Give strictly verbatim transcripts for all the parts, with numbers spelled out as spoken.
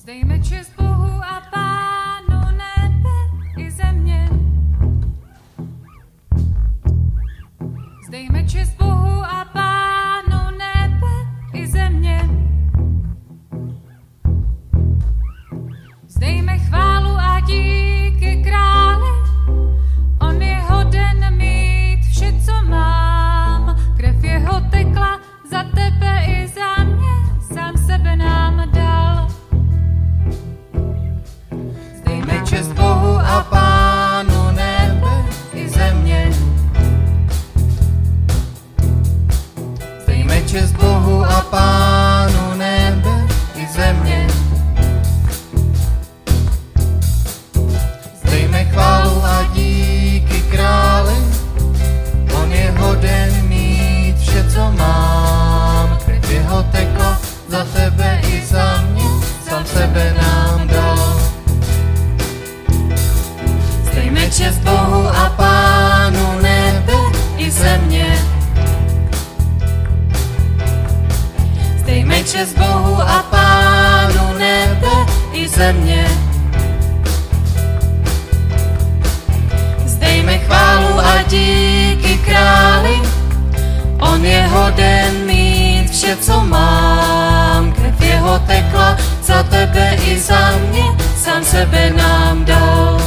Vzdejme čest Bohu a Pánu nebe i země. Vzdejme čest Bohu a Pánu nebe i země. Vzdejme chválu a díky králi, on je hoden mít vše, co mám. Krev jeho tekla za tebe i za mě, sám sebe nám dal. Vzdejme čest Bohu a Pánu nebe i země. Vzdejme čest Bohu a Pánu nebe i země. Vzdejme chválu a díky králi, on je hoden mít vše, co mám. Krev jeho tekla za tebe i za mě, sám sebe nám dal. Vzdejme čest Bohu a Pánu nebe i země. Vzdejme čest Bohu a Pánu nebe i země. Vzdejme chválu a díky králi, on je hoden mít vše, co mám. Krev jeho tekla za tebe i za mě, sám sebe nám dal.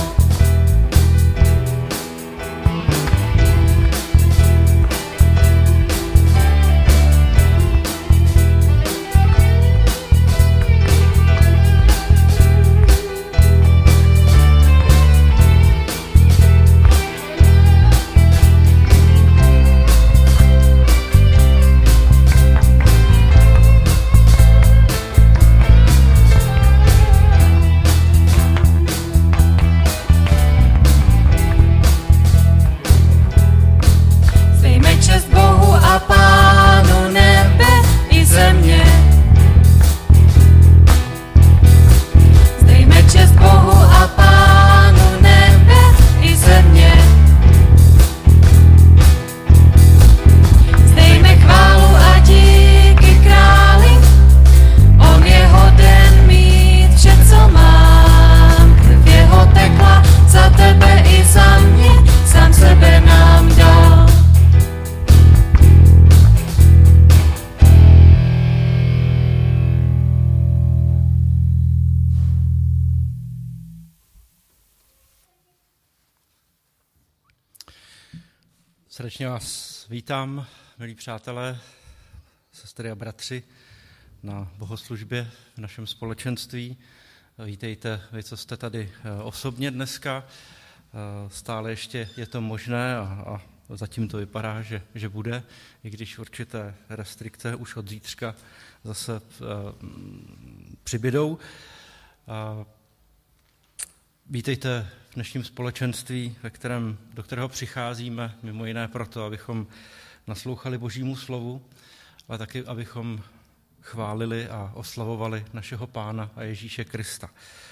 Srdečně vás vítám, milí přátelé, sestry a bratři, na bohoslužbě v našem společenství. Vítejte vy, co jste tady osobně dneska. Stále ještě je to možné a, a zatím to vypadá, že, že bude, i když určité restrikce už od zítřka zase přibydou. Vítejte v dnešním společenství, ve kterém, do kterého přicházíme mimo jiné proto, abychom naslouchali Božímu slovu, ale taky, abychom chválili a oslavovali našeho Pána a Ježíše Krista.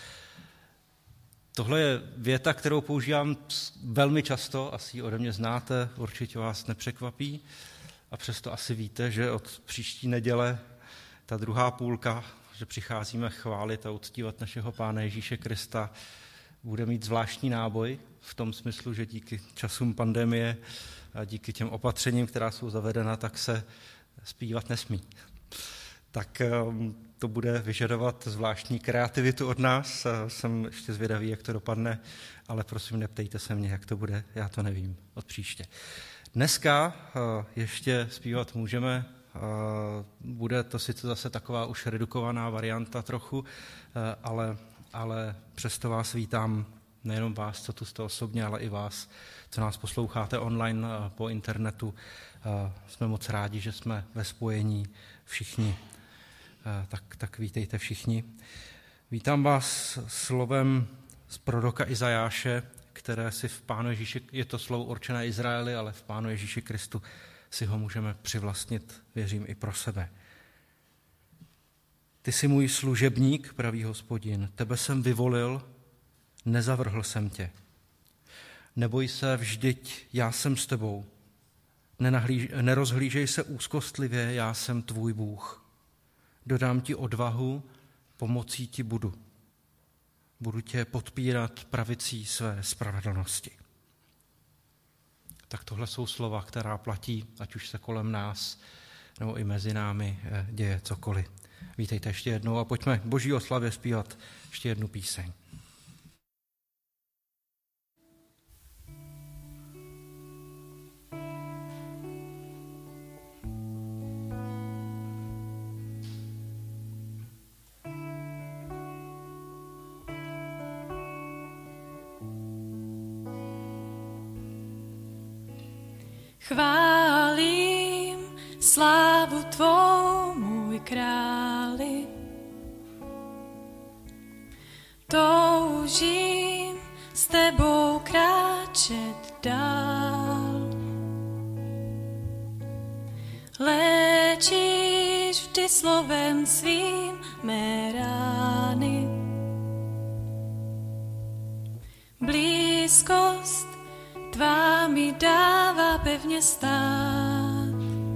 Tohle je věta, kterou používám velmi často, asi ji ode mě znáte, určitě vás nepřekvapí, a přesto asi víte, že od příští neděle ta druhá půlka, že přicházíme chválit a uctívat našeho Pána Ježíše Krista, bude mít zvláštní náboj v tom smyslu, že díky časům pandemie a díky těm opatřením, která jsou zavedena, tak se zpívat nesmí. Tak to bude vyžadovat zvláštní kreativitu od nás. Jsem ještě zvědavý, jak to dopadne, ale prosím, neptejte se mě, jak to bude, já to nevím od příště. Dneska ještě zpívat můžeme, bude to sice zase taková už redukovaná varianta trochu, ale ale přesto vás vítám, nejenom vás, co tu jste osobně, ale i vás, co nás posloucháte online po internetu. Jsme moc rádi, že jsme ve spojení všichni. Tak, tak vítejte všichni. Vítám vás slovem z proroka Izajáše, které si v Pánu Ježíši, je to slovo určené Izraeli, ale v Pánu Ježíši Kristu si ho můžeme přivlastnit, věřím, i pro sebe. Ty jsi můj služebník, pravý Hospodin, tebe jsem vyvolil, nezavrhl jsem tě. Neboj se, vždyť já jsem s tebou. Nenahlíž, nerozhlížej se úzkostlivě, já jsem tvůj Bůh. Dodám ti odvahu pomocí ti budu. Budu tě podpírat pravicí své spravedlnosti. Tak tohle jsou slova, která platí, ať už se kolem nás nebo i mezi námi děje cokoliv. Vítejte ještě jednou a pojďme k Boží oslavě zpívat ještě jednu píseň. Chválím slávu tvou, můj králi. Toužím s tebou kráčet dál. Léčíš vždy slovem svým mé rány. Blízkost tvá mi dává pevně stát.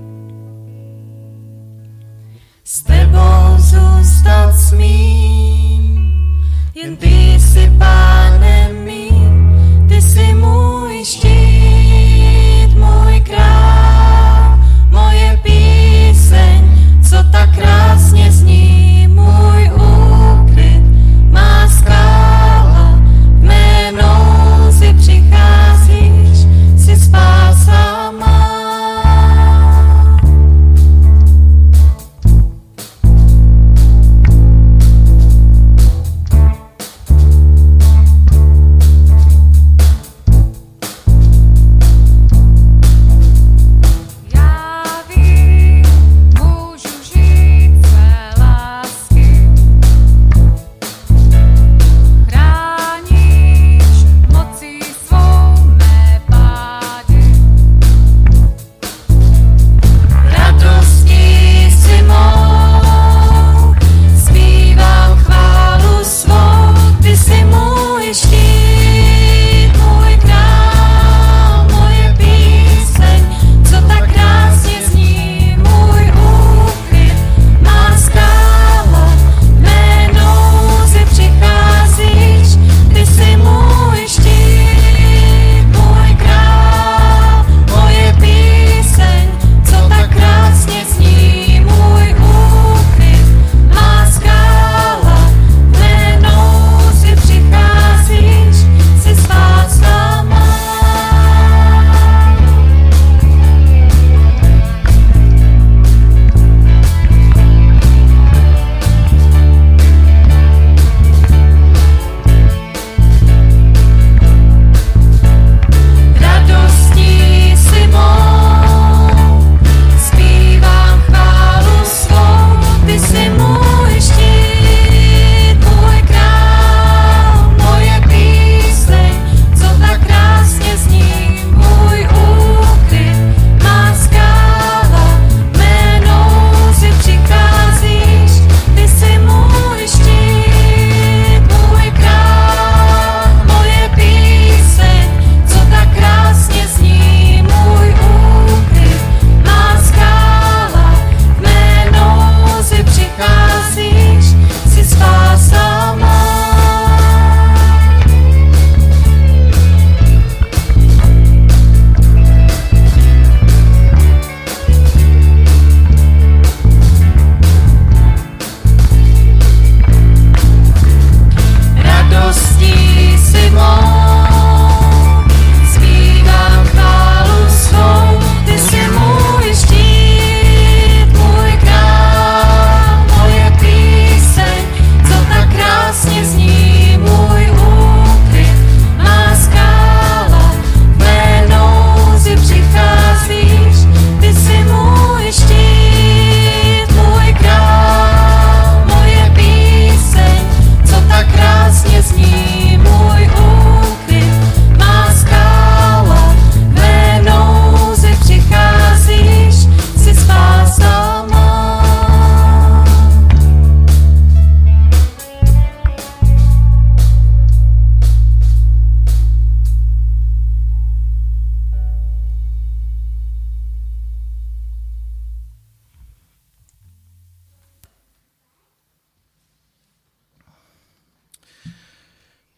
S tebou zůstat smím, jen ty jsi pánem mým, ty jsi můj štít, můj král, moje píseň, co tak krásně zní, můj úkryt, má skála, v mé nouzi přicházíš, jsi spása má.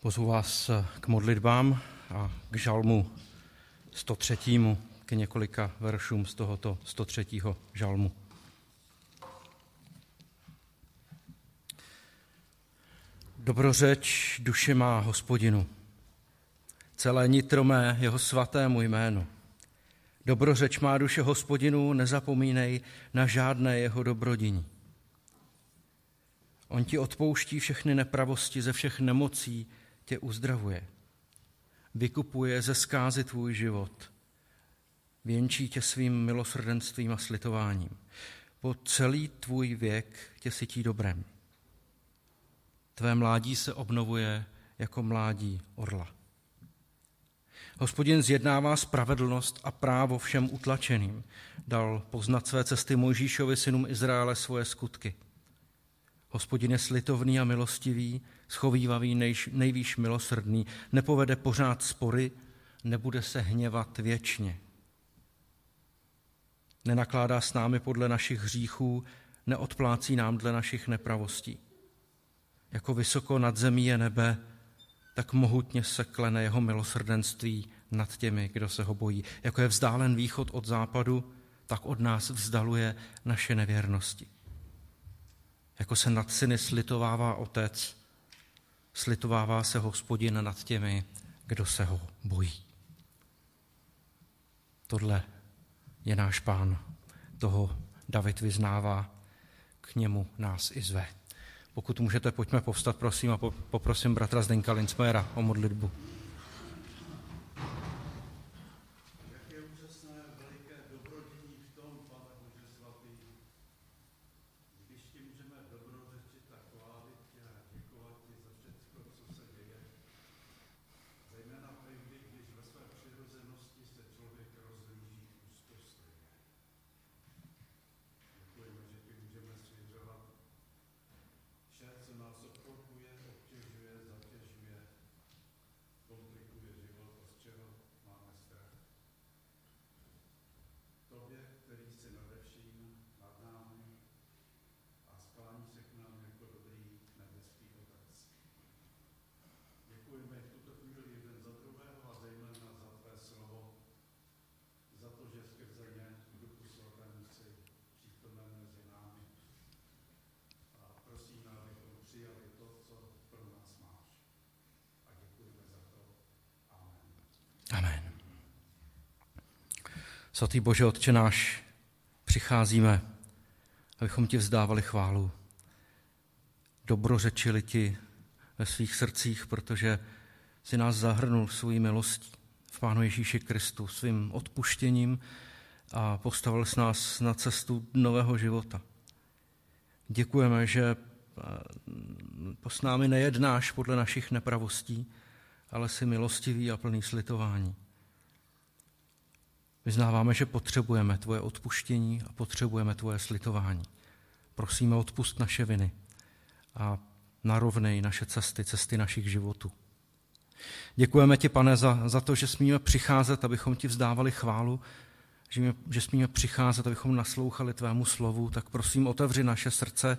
Pozvu vás k modlitbám a k žalmu sto tři, k několika veršům z tohoto sto třetího žalmu. Dobrořeč duše má Hospodinu, celé nitro mé jeho svatému jménu. Dobrořeč má duše Hospodinu, nezapomínej na žádné jeho dobrodiní. On ti odpouští všechny nepravosti, ze všech nemocí tě uzdravuje. Vykupuje ze zkázy tvůj život. Věnčí tě svým milosrdenstvím a slitováním. Po celý tvůj věk tě sytí dobrem. Tvé mládí se obnovuje jako mládí orla. Hospodin zjednává spravedlnost a právo všem utlačeným. Dal poznat své cesty Mojžíšovi, synům Izraele, svoje skutky. Hospodin je slitovný a milostivý, schovívavý, nejž, nejvýš milosrdný, nepovede pořád spory, nebude se hněvat věčně. Nenakládá s námi podle našich hříchů, neodplácí nám dle našich nepravostí. Jako vysoko nad zemí je nebe, tak mohutně se klene jeho milosrdenství nad těmi, kdo se ho bojí. Jako je vzdálen východ od západu, tak od nás vzdaluje naše nevěrnosti. Jako se nad syny slitovává otec, slitovává se Hospodin nad těmi, kdo se ho bojí. Tohle je náš Pán, toho David vyznává, k němu nás i zve. Pokud můžete, pojďme povstat, prosím, a poprosím bratra Zdeňka Lincmajera o modlitbu. Amen. Svatý Bože Otče náš, přicházíme, abychom ti vzdávali chválu. Dobrořečili ti ve svých srdcích, protože jsi nás zahrnul svojí milostí v Pánu Ježíši Kristu, svým odpuštěním a postavil jsi nás na cestu nového života. Děkujeme, že s námi nejednáš podle našich nepravostí, ale jsi milostivý a plný slitování. Vyznáváme, že potřebujeme tvoje odpuštění a potřebujeme tvoje slitování. Prosíme, odpusť naše viny a narovnej naše cesty, cesty našich životů. Děkujeme ti, Pane, za, za to, že smíme přicházet, abychom ti vzdávali chválu, že, že smíme přicházet, abychom naslouchali tvému slovu, tak prosím, otevři naše srdce,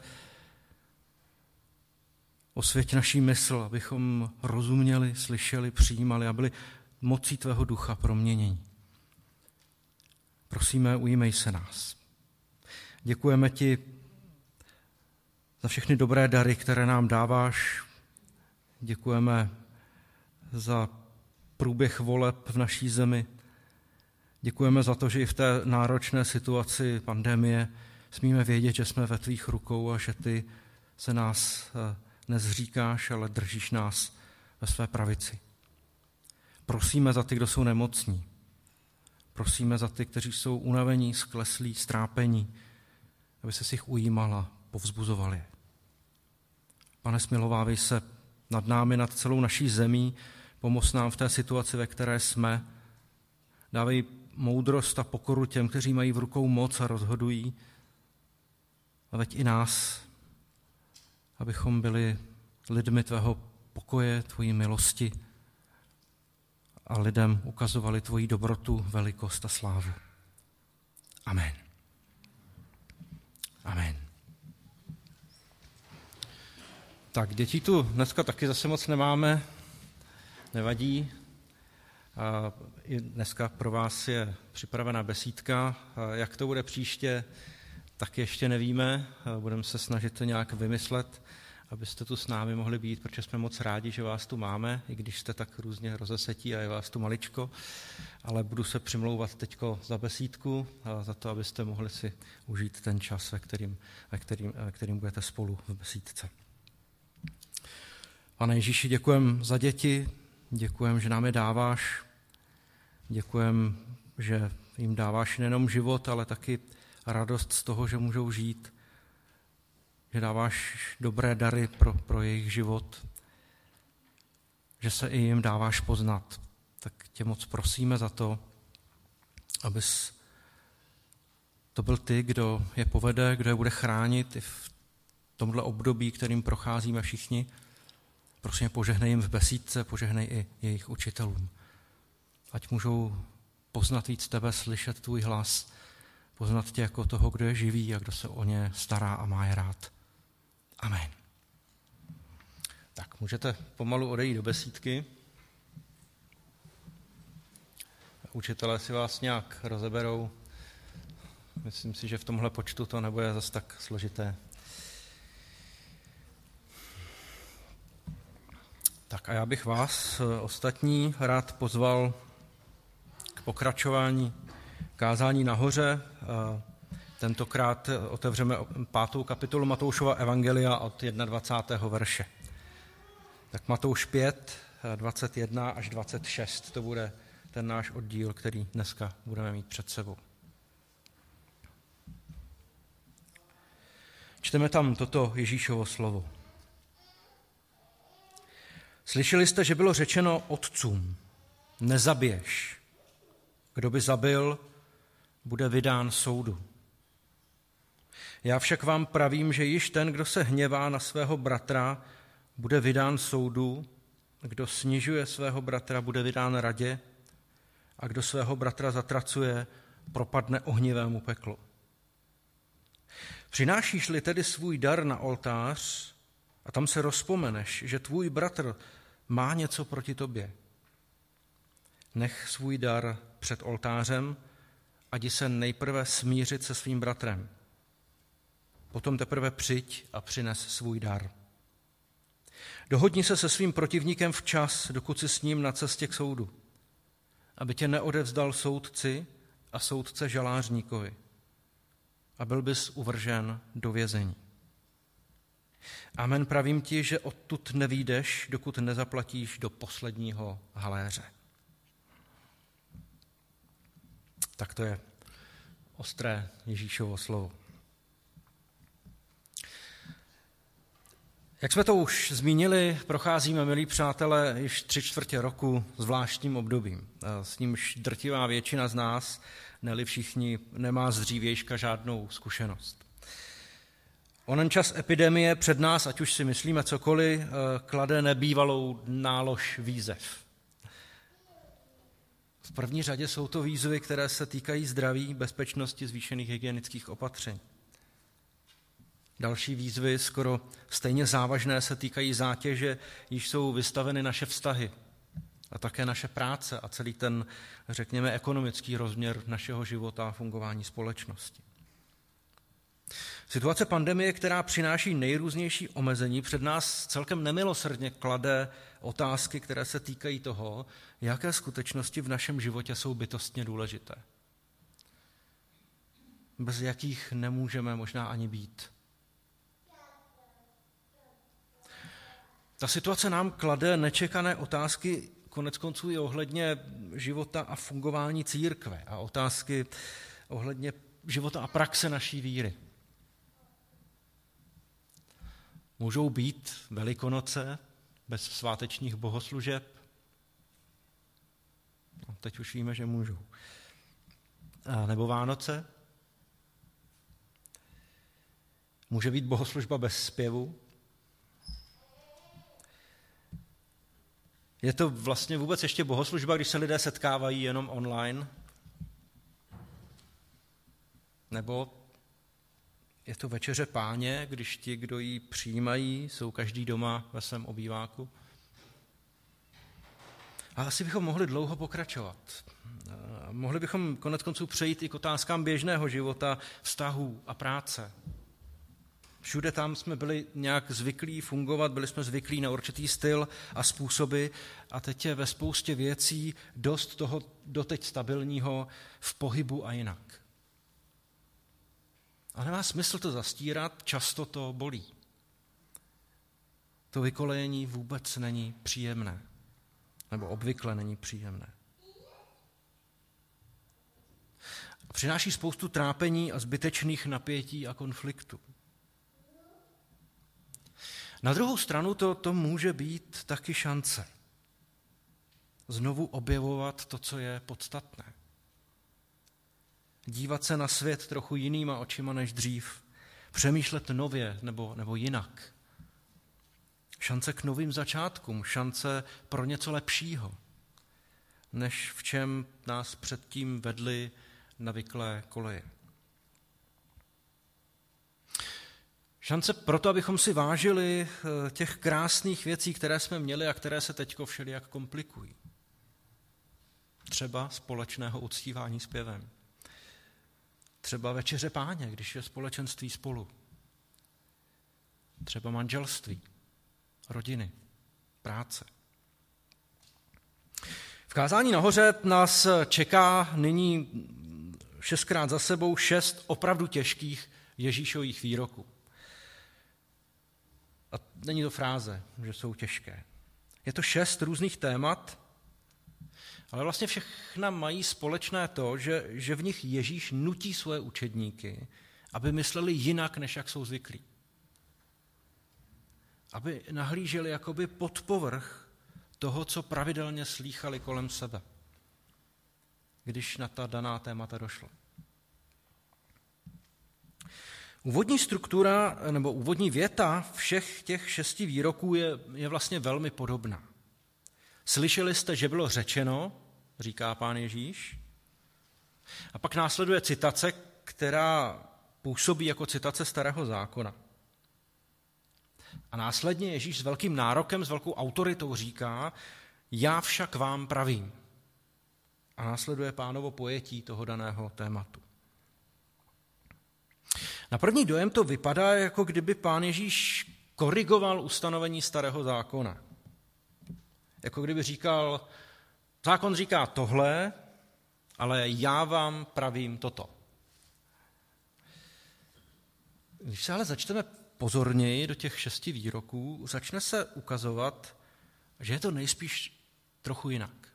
osvěť naší mysl, abychom rozuměli, slyšeli, přijímali a byli mocí tvého ducha proměnění. Prosíme, ujímej se nás. Děkujeme ti za všechny dobré dary, které nám dáváš. Děkujeme za průběh voleb v naší zemi. Děkujeme za to, že i v té náročné situaci pandemie smíme vědět, že jsme ve tvých rukou a že ty se nás nezříkáš, ale držíš nás ve své pravici. Prosíme za ty, kdo jsou nemocní. Prosíme za ty, kteří jsou unavení, skleslí, strápení, aby se jich ujímal a povzbuzoval je. Pane, smilovávej se nad námi, nad celou naší zemí, pomoz nám v té situaci, ve které jsme. Dávej moudrost a pokoru těm, kteří mají v rukou moc a rozhodují. A veď i nás, abychom byli lidmi tvého pokoje, tvojí milosti a lidem ukazovali tvoji dobrotu, velikost a slávu. Amen. Amen. Tak dětí tu dneska taky zase moc nemáme, nevadí. A i dneska pro vás je připravena besídka. A jak to bude příště, tak ještě nevíme. Budeme se snažit to nějak vymyslet, abyste tu s námi mohli být, protože jsme moc rádi, že vás tu máme, i když jste tak různě rozesetí a je vás tu maličko. Ale budu se přimlouvat teďko za besídku a za to, abyste mohli si užít ten čas, ve kterým, ve kterým, ve kterým budete spolu v besídce. Pane Ježíši, děkujem za děti, děkujem, že nám je dáváš, děkujem, že jim dáváš nejenom život, ale taky radost z toho, že můžou žít, že dáváš dobré dary pro, pro jejich život, že se i jim dáváš poznat. Tak tě moc prosíme za to, abys to byl ty, kdo je povede, kdo je bude chránit i v tomhle období, kterým procházíme všichni. Prosím, požehnej jim v besídce, požehnej i jejich učitelům. Ať můžou poznat víc tebe, slyšet tvůj hlas, poznat tě jako toho, kdo je živý a kdo se o ně stará a má je rád. Amen. Tak, můžete pomalu odejít do besídky. Učitelé si vás nějak rozeberou. Myslím si, že v tomhle počtu to nebude zas tak složité. Tak a já bych vás ostatní rád pozval k pokračování kázání nahoře. Tentokrát otevřeme pátou kapitolu Matoušova evangelia od dvacátého prvního verše. Tak Matouš pět, dvacet jedna až dvacet šest, to bude ten náš oddíl, který dneska budeme mít před sebou. Čteme tam toto Ježíšovo slovo. Slyšeli jste, že bylo řečeno otcům, nezabiješ. Kdo by zabil, bude vydán soudu. Já však vám pravím, že již ten, kdo se hněvá na svého bratra, bude vydán soudu, kdo snižuje svého bratra, bude vydán radě, a kdo svého bratra zatracuje, propadne ohnivému peklu. Přinášíš-li tedy svůj dar na oltář a tam se rozpomeneš, že tvůj bratr má něco proti tobě, nech svůj dar před oltářem a jdi se nejprve smířit se svým bratrem. Potom teprve přijď a přines svůj dar. Dohodni se se svým protivníkem včas, dokud jsi s ním na cestě k soudu, aby tě neodevzdal soudci a soudce žalářníkovi a byl bys uvržen do vězení. Amen, pravím ti, že odtud nevyjdeš, dokud nezaplatíš do posledního haléře. Tak to je ostré Ježíšovo slovo. Jak jsme to už zmínili, procházíme, milí přátelé, již tři čtvrtě roku zvláštním obdobím. S nímž drtivá většina z nás, ne-li všichni, nemá z dřívějška žádnou zkušenost. Onen čas epidemie před nás, ať už si myslíme cokoliv, klade nebývalou nálož výzev. V první řadě jsou to výzvy, které se týkají zdraví, bezpečnosti, zvýšených hygienických opatření. Další výzvy, skoro stejně závažné, se týkají zátěže, již jsou vystaveny naše vztahy a také naše práce a celý ten, řekněme, ekonomický rozměr našeho života a fungování společnosti. Situace pandemie, která přináší nejrůznější omezení, před nás celkem nemilosrdně klade otázky, které se týkají toho, jaké skutečnosti v našem životě jsou bytostně důležité. Bez jakých nemůžeme možná ani být. Ta situace nám klade nečekané otázky, konec konců i ohledně života a fungování církve a otázky ohledně života a praxe naší víry. Můžou být Velikonoce bez svátečních bohoslužeb? No, teď už víme, že můžou. A nebo Vánoce? Může být bohoslužba bez zpěvu? Je to vlastně vůbec ještě bohoslužba, když se lidé setkávají jenom online? Nebo je to večeře Páně, když ti, kdo ji přijímají, jsou každý doma ve svém obýváku? A asi bychom mohli dlouho pokračovat. Mohli bychom konec konců přejít i k otázkám běžného života, vztahů a práce. Všude tam jsme byli nějak zvyklí fungovat, byli jsme zvyklí na určitý styl a způsoby a teď je ve spoustě věcí dost toho doteď stabilního v pohybu a jinak. A nemá smysl to zastírat, často to bolí. To vykolejení vůbec není příjemné, nebo obvykle není příjemné. Přináší spoustu trápení a zbytečných napětí a konfliktů. Na druhou stranu to, to může být taky šance. Znovu objevovat to, co je podstatné. Dívat se na svět trochu jinýma očima než dřív. Přemýšlet nově nebo, nebo jinak. Šance k novým začátkům, šance pro něco lepšího, než v čem nás předtím vedly navyklé koleje. Šance proto, abychom si vážili těch krásných věcí, které jsme měli a které se teďko všelijak komplikují. Třeba společného uctívání zpěvem. Třeba večeře Páně, když je společenství spolu. Třeba manželství, rodiny, práce. V kázání nahoře nás čeká nyní šestkrát za sebou šest opravdu těžkých Ježíšových výroků. A není to fráze, že jsou těžké. Je to šest různých témat, ale vlastně všechna mají společné to, že, že v nich Ježíš nutí svoje učedníky, aby mysleli jinak, než jak jsou zvyklí. Aby nahlíželi jakoby pod povrch toho, co pravidelně slýchali kolem sebe, když na ta daná témata došlo. Úvodní struktura nebo úvodní věta všech těch šesti výroků je, je vlastně velmi podobná. Slyšeli jste, že bylo řečeno, říká Pán Ježíš, a pak následuje citace, která působí jako citace Starého zákona. A následně Ježíš s velkým nárokem, s velkou autoritou říká, já však vám pravím. A následuje Pánovo pojetí toho daného tématu. Na první dojem to vypadá, jako kdyby Pán Ježíš korigoval ustanovení Starého zákona. Jako kdyby říkal, zákon říká tohle, ale já vám pravím toto. Když se ale začteme pozorněji do těch šesti výroků, začne se ukazovat, že je to nejspíš trochu jinak.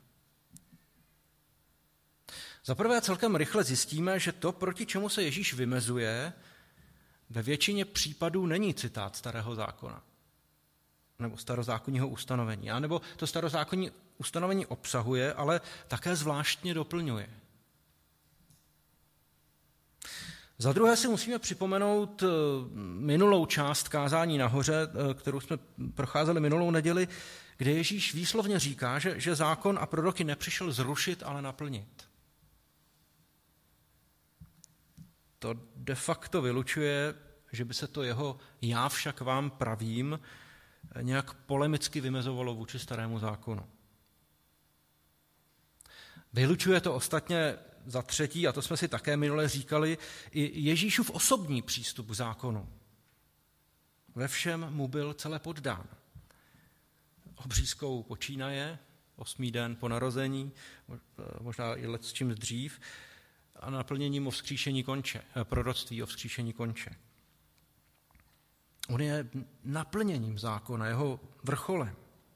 Za prvé celkem rychle zjistíme, že to, proti čemu se Ježíš vymezuje, ve většině případů není citát Starého zákona nebo starozákonního ustanovení. A nebo to starozákonní ustanovení obsahuje, ale také zvláštně doplňuje. Za druhé si musíme připomenout minulou část kázání nahoře, kterou jsme procházeli minulou neděli, kde Ježíš výslovně říká, že, že zákon a proroky nepřišel zrušit, ale naplnit. To de facto vylučuje, že by se to jeho já však vám pravím nějak polemicky vymezovalo vůči Starému zákonu. Vylučuje to ostatně za třetí, a to jsme si také minule říkali, i Ježíšův osobní přístup k zákonu. Ve všem mu byl celé poddán. Obřízkou počínaje, osmý den po narození, možná i let s čím dřív, a naplněním o vzkříšení konče, proroctví o vzkříšení konče. On je naplněním zákona, jeho vrcholem.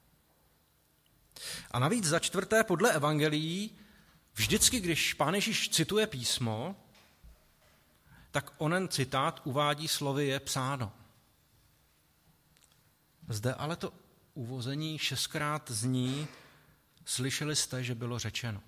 A navíc za čtvrté, podle evangelií, vždycky, když Pán Ježíš cituje písmo, tak onen citát uvádí slovy je psáno. Zde ale to uvození šestkrát zní, slyšeli jste, že bylo řečeno.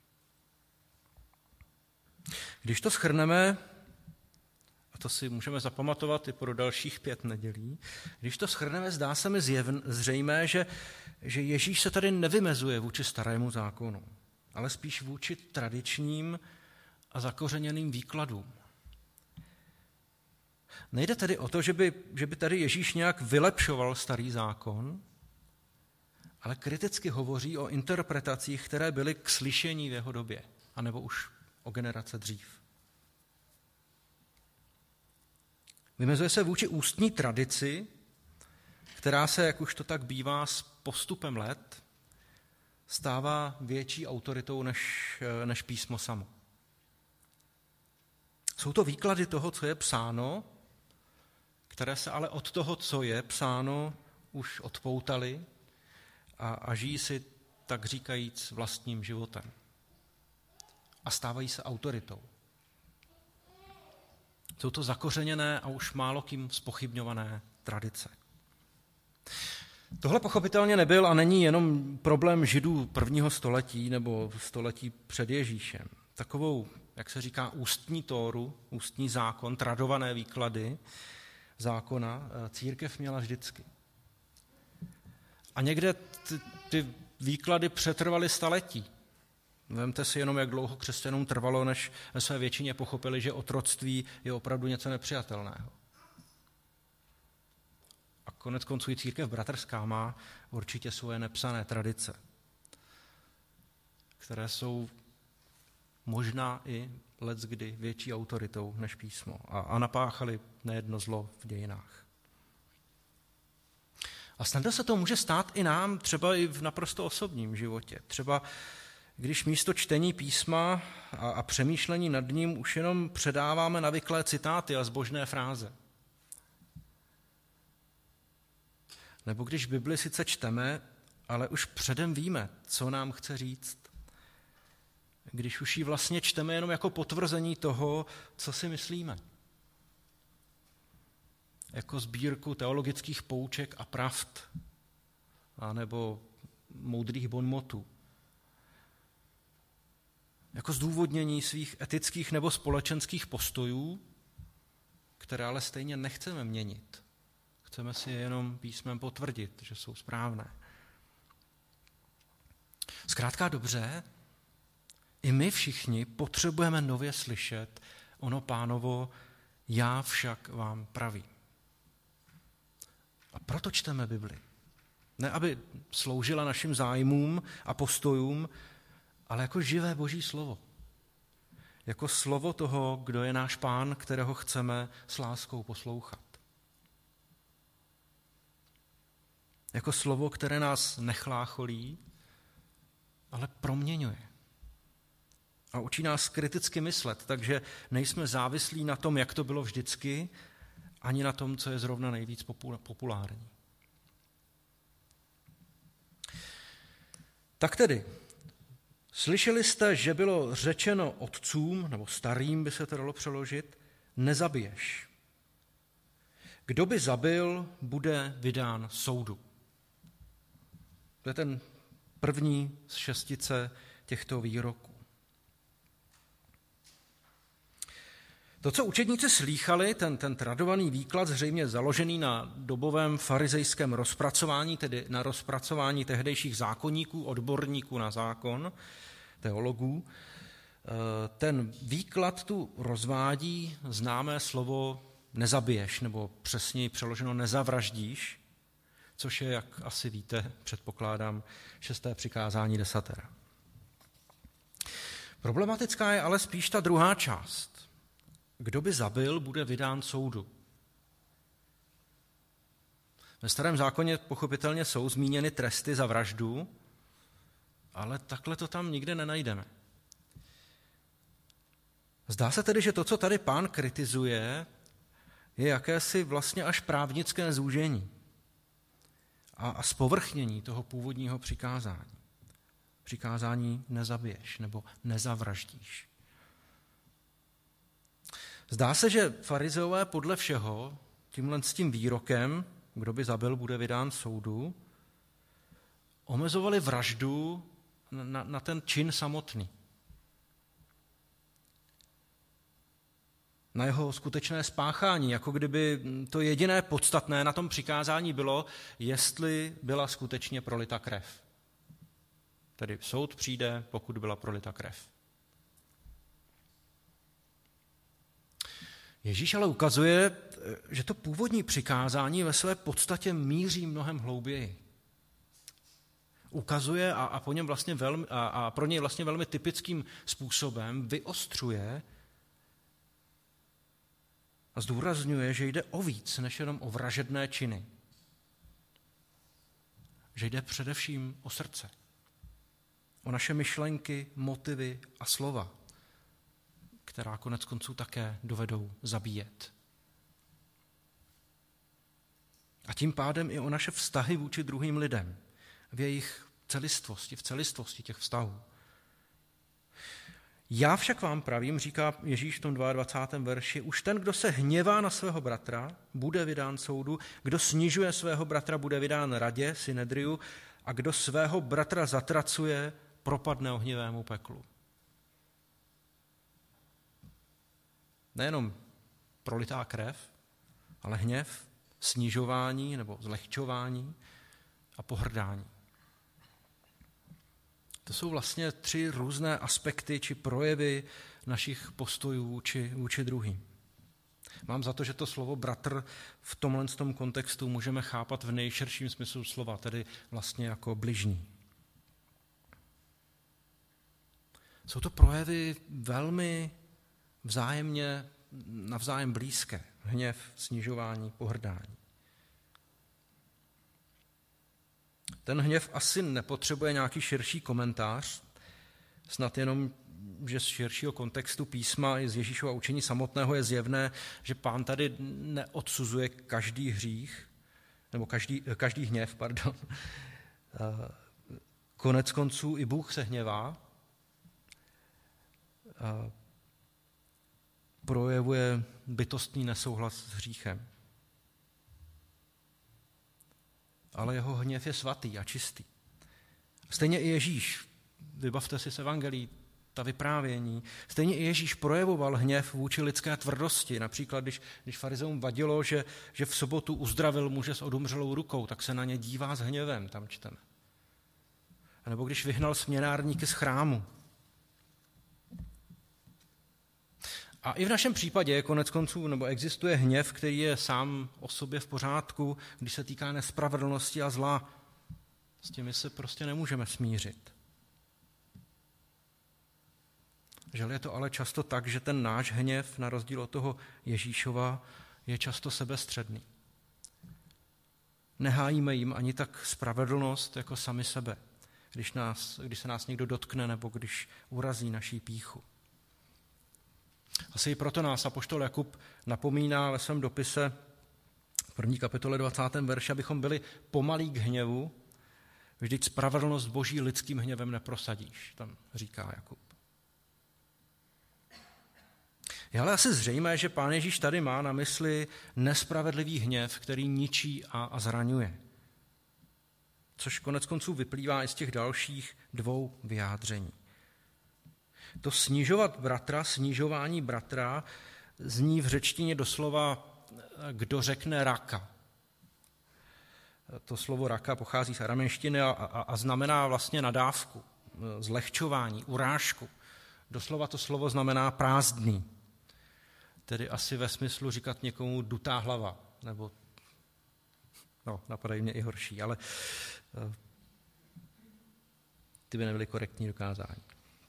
Když to shrneme, a to si můžeme zapamatovat i pro dalších pět nedělí, když to shrneme, zdá se mi zjevn, zřejmé, že, že Ježíš se tady nevymezuje vůči Starému zákonu, ale spíš vůči tradičním a zakořeněným výkladům. Nejde tedy o to, že by, že by tady Ježíš nějak vylepšoval Starý zákon, ale kriticky hovoří o interpretacích, které byly k slyšení v jeho době, anebo už o generace dřív. Vymezuje se vůči ústní tradici, která se, jak už to tak bývá, s postupem let stává větší autoritou než, než písmo samo. Jsou to výklady toho, co je psáno, které se ale od toho, co je psáno, už odpoutaly a, a žijí si, tak říkajíc, vlastním životem. A stávají se autoritou. Jsou to zakořeněné a už málo kým zpochybňované tradice. Tohle pochopitelně nebyl a není jenom problém Židů prvního století nebo století před Ježíšem. Takovou, jak se říká, ústní tóru, ústní zákon, tradované výklady zákona církev měla vždycky. A někde ty, ty výklady přetrvaly staletí. Vemte si jenom, jak dlouho křesťanům trvalo, než ve své většině pochopili, že otroctví je opravdu něco nepřijatelného. A konec konců i církev bratrská má určitě svoje nepsané tradice, které jsou možná i leckdy větší autoritou než písmo a, a napáchali nejedno zlo v dějinách. A snad se to může stát i nám, třeba i v naprosto osobním životě. Třeba když místo čtení písma a, a přemýšlení nad ním už jenom předáváme navyklé citáty a zbožné fráze. Nebo když Bibli sice čteme, ale už předem víme, co nám chce říct. Když už ji vlastně čteme jenom jako potvrzení toho, co si myslíme. Jako sbírku teologických pouček a pravd, anebo moudrých bonmotů. Jako zdůvodnění svých etických nebo společenských postojů, které ale stejně nechceme měnit. Chceme si jenom písmem potvrdit, že jsou správné. Zkrátka dobře, i my všichni potřebujeme nově slyšet ono Pánovo, já však vám pravím. A proto čteme Bibli. Ne, aby sloužila našim zájmům a postojům, ale jako živé Boží slovo. Jako slovo toho, kdo je náš Pán, kterého chceme s láskou poslouchat. Jako slovo, které nás nechlácholí, ale proměňuje. A učí nás kriticky myslet, takže nejsme závislí na tom, jak to bylo vždycky, ani na tom, co je zrovna nejvíc populární. Tak tedy, slyšeli jste, že bylo řečeno otcům, nebo starým by se to dalo přeložit, nezabiješ. Kdo by zabil, bude vydán soudu. To je ten první z šestice těchto výroků. To, co učedníci slýchali, ten, ten tradovaný výklad, zřejmě založený na dobovém farizejském rozpracování, tedy na rozpracování tehdejších zákonníků, odborníků na zákon, teologů, ten výklad tu rozvádí známé slovo nezabiješ, nebo přesněji přeloženo nezavraždíš, což je, jak asi víte, předpokládám, šesté přikázání desatera. Problematická je ale spíš ta druhá část. Kdo by zabil, bude vydán soudu. Ve Starém zákoně pochopitelně jsou zmíněny tresty za vraždu, ale takhle to tam nikde nenajdeme. Zdá se tedy, že to, co tady Pán kritizuje, je jakési vlastně až právnické zúžení a, a zpovrchnění toho původního přikázání. Přikázání nezabiješ nebo nezavraždíš. Zdá se, že farizeové podle všeho tímhle s tím výrokem, kdo by zabil, bude vydán soudu, omezovali vraždu na, na ten čin samotný. Na jeho skutečné spáchání, jako kdyby to jediné podstatné na tom přikázání bylo, jestli byla skutečně prolita krev. Tedy soud přijde, pokud byla prolita krev. Ježíš ale ukazuje, že to původní přikázání ve své podstatě míří mnohem hlouběji. ukazuje a, a, po něm vlastně velmi, a, a pro něj vlastně velmi typickým způsobem vyostřuje a zdůrazňuje, že jde o víc než jenom o vražedné činy. Že jde především o srdce. O naše myšlenky, motivy a slova, která konec konců také dovedou zabíjet. A tím pádem i o naše vztahy vůči druhým lidem, v jejich celistvosti, v celistvosti těch vztahů. Já však vám pravím, říká Ježíš v tom dvacátém druhém verši, už ten, kdo se hněvá na svého bratra, bude vydán soudu, kdo snižuje svého bratra, bude vydán radě, synedriu, a kdo svého bratra zatracuje, propadne ohnivému peklu. Nejenom prolitá krev, ale hněv, snižování nebo zlehčování a pohrdání. To jsou vlastně tři různé aspekty či projevy našich postojů vůči, vůči druhým. Mám za to, že to slovo bratr v tomhle tom kontextu můžeme chápat v nejširším smyslu slova, tedy vlastně jako bližní. Jsou to projevy velmi vzájemně, navzájem blízké. Hněv, snižování, pohrdání. Ten hněv asi nepotřebuje nějaký širší komentář, snad jenom, že z širšího kontextu písma i z Ježíšova učení samotného je zjevné, že Pán tady neodsuzuje každý hřích, nebo každý, každý hněv, pardon. Konec konců i Bůh se hněvá, projevuje bytostný nesouhlas s hříchem. Ale jeho hněv je svatý a čistý. Stejně i Ježíš, vybavte si z evangelií ta vyprávění, stejně i Ježíš projevoval hněv vůči lidské tvrdosti. Například, když, když farizeům vadilo, že, že v sobotu uzdravil muže s odumřelou rukou, tak se na ně dívá s hněvem, tam čteme. A nebo když vyhnal směnárníky z chrámu. A i v našem případě konec konců, nebo existuje hněv, který je sám o sobě v pořádku, když se týká nespravedlnosti a zla. S těmi se prostě nemůžeme smířit. Žel je to ale často tak, že ten náš hněv, na rozdíl od toho Ježíšova, je často sebestředný. Nehájíme jim ani tak spravedlnost jako sami sebe, když, nás, když se nás někdo dotkne nebo když urazí naší pýchu. Asi i proto nás apoštol Jakub napomíná ve svém dopise v první kapitole dvacátém verši, abychom byli pomalí k hněvu, vždyť spravedlnost Boží lidským hněvem neprosadíš, tam říká Jakub. Je ale asi zřejmé, že Pán Ježíš tady má na mysli nespravedlivý hněv, který ničí a, a zraňuje. Což konec konců vyplývá i z těch dalších dvou vyjádření. To snižovat bratra, snižování bratra, zní v řečtině doslova, kdo řekne raka. To slovo raka pochází z aramejštiny a, a, a znamená vlastně nadávku, zlehčování, urážku. Doslova to slovo znamená prázdný. Tedy asi ve smyslu říkat někomu dutá hlava, nebo no, napadají mě i horší, ale ty by nebyly korektní dokázání.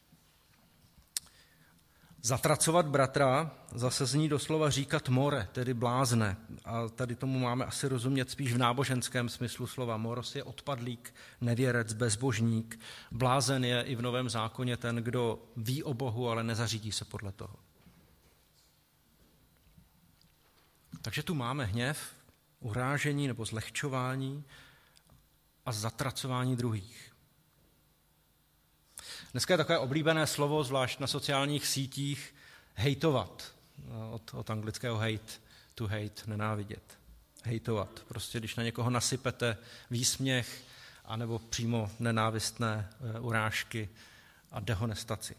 Zatracovat bratra zase zní doslova říkat more, tedy blázne. A tady tomu máme asi rozumět spíš v náboženském smyslu slova. Moros je odpadlík, nevěrec, bezbožník. Blázen je i v Novém zákoně ten, kdo ví o Bohu, ale nezařídí se podle toho. Takže tu máme hněv, urážení nebo zlehčování a zatracování druhých. Dneska je takové oblíbené slovo, zvlášť na sociálních sítích, hejtovat. Od, od anglického hate, to hate, nenávidět. Hejtovat. Prostě když na někoho nasypete výsměch, anebo přímo nenávistné urážky a dehonestaci.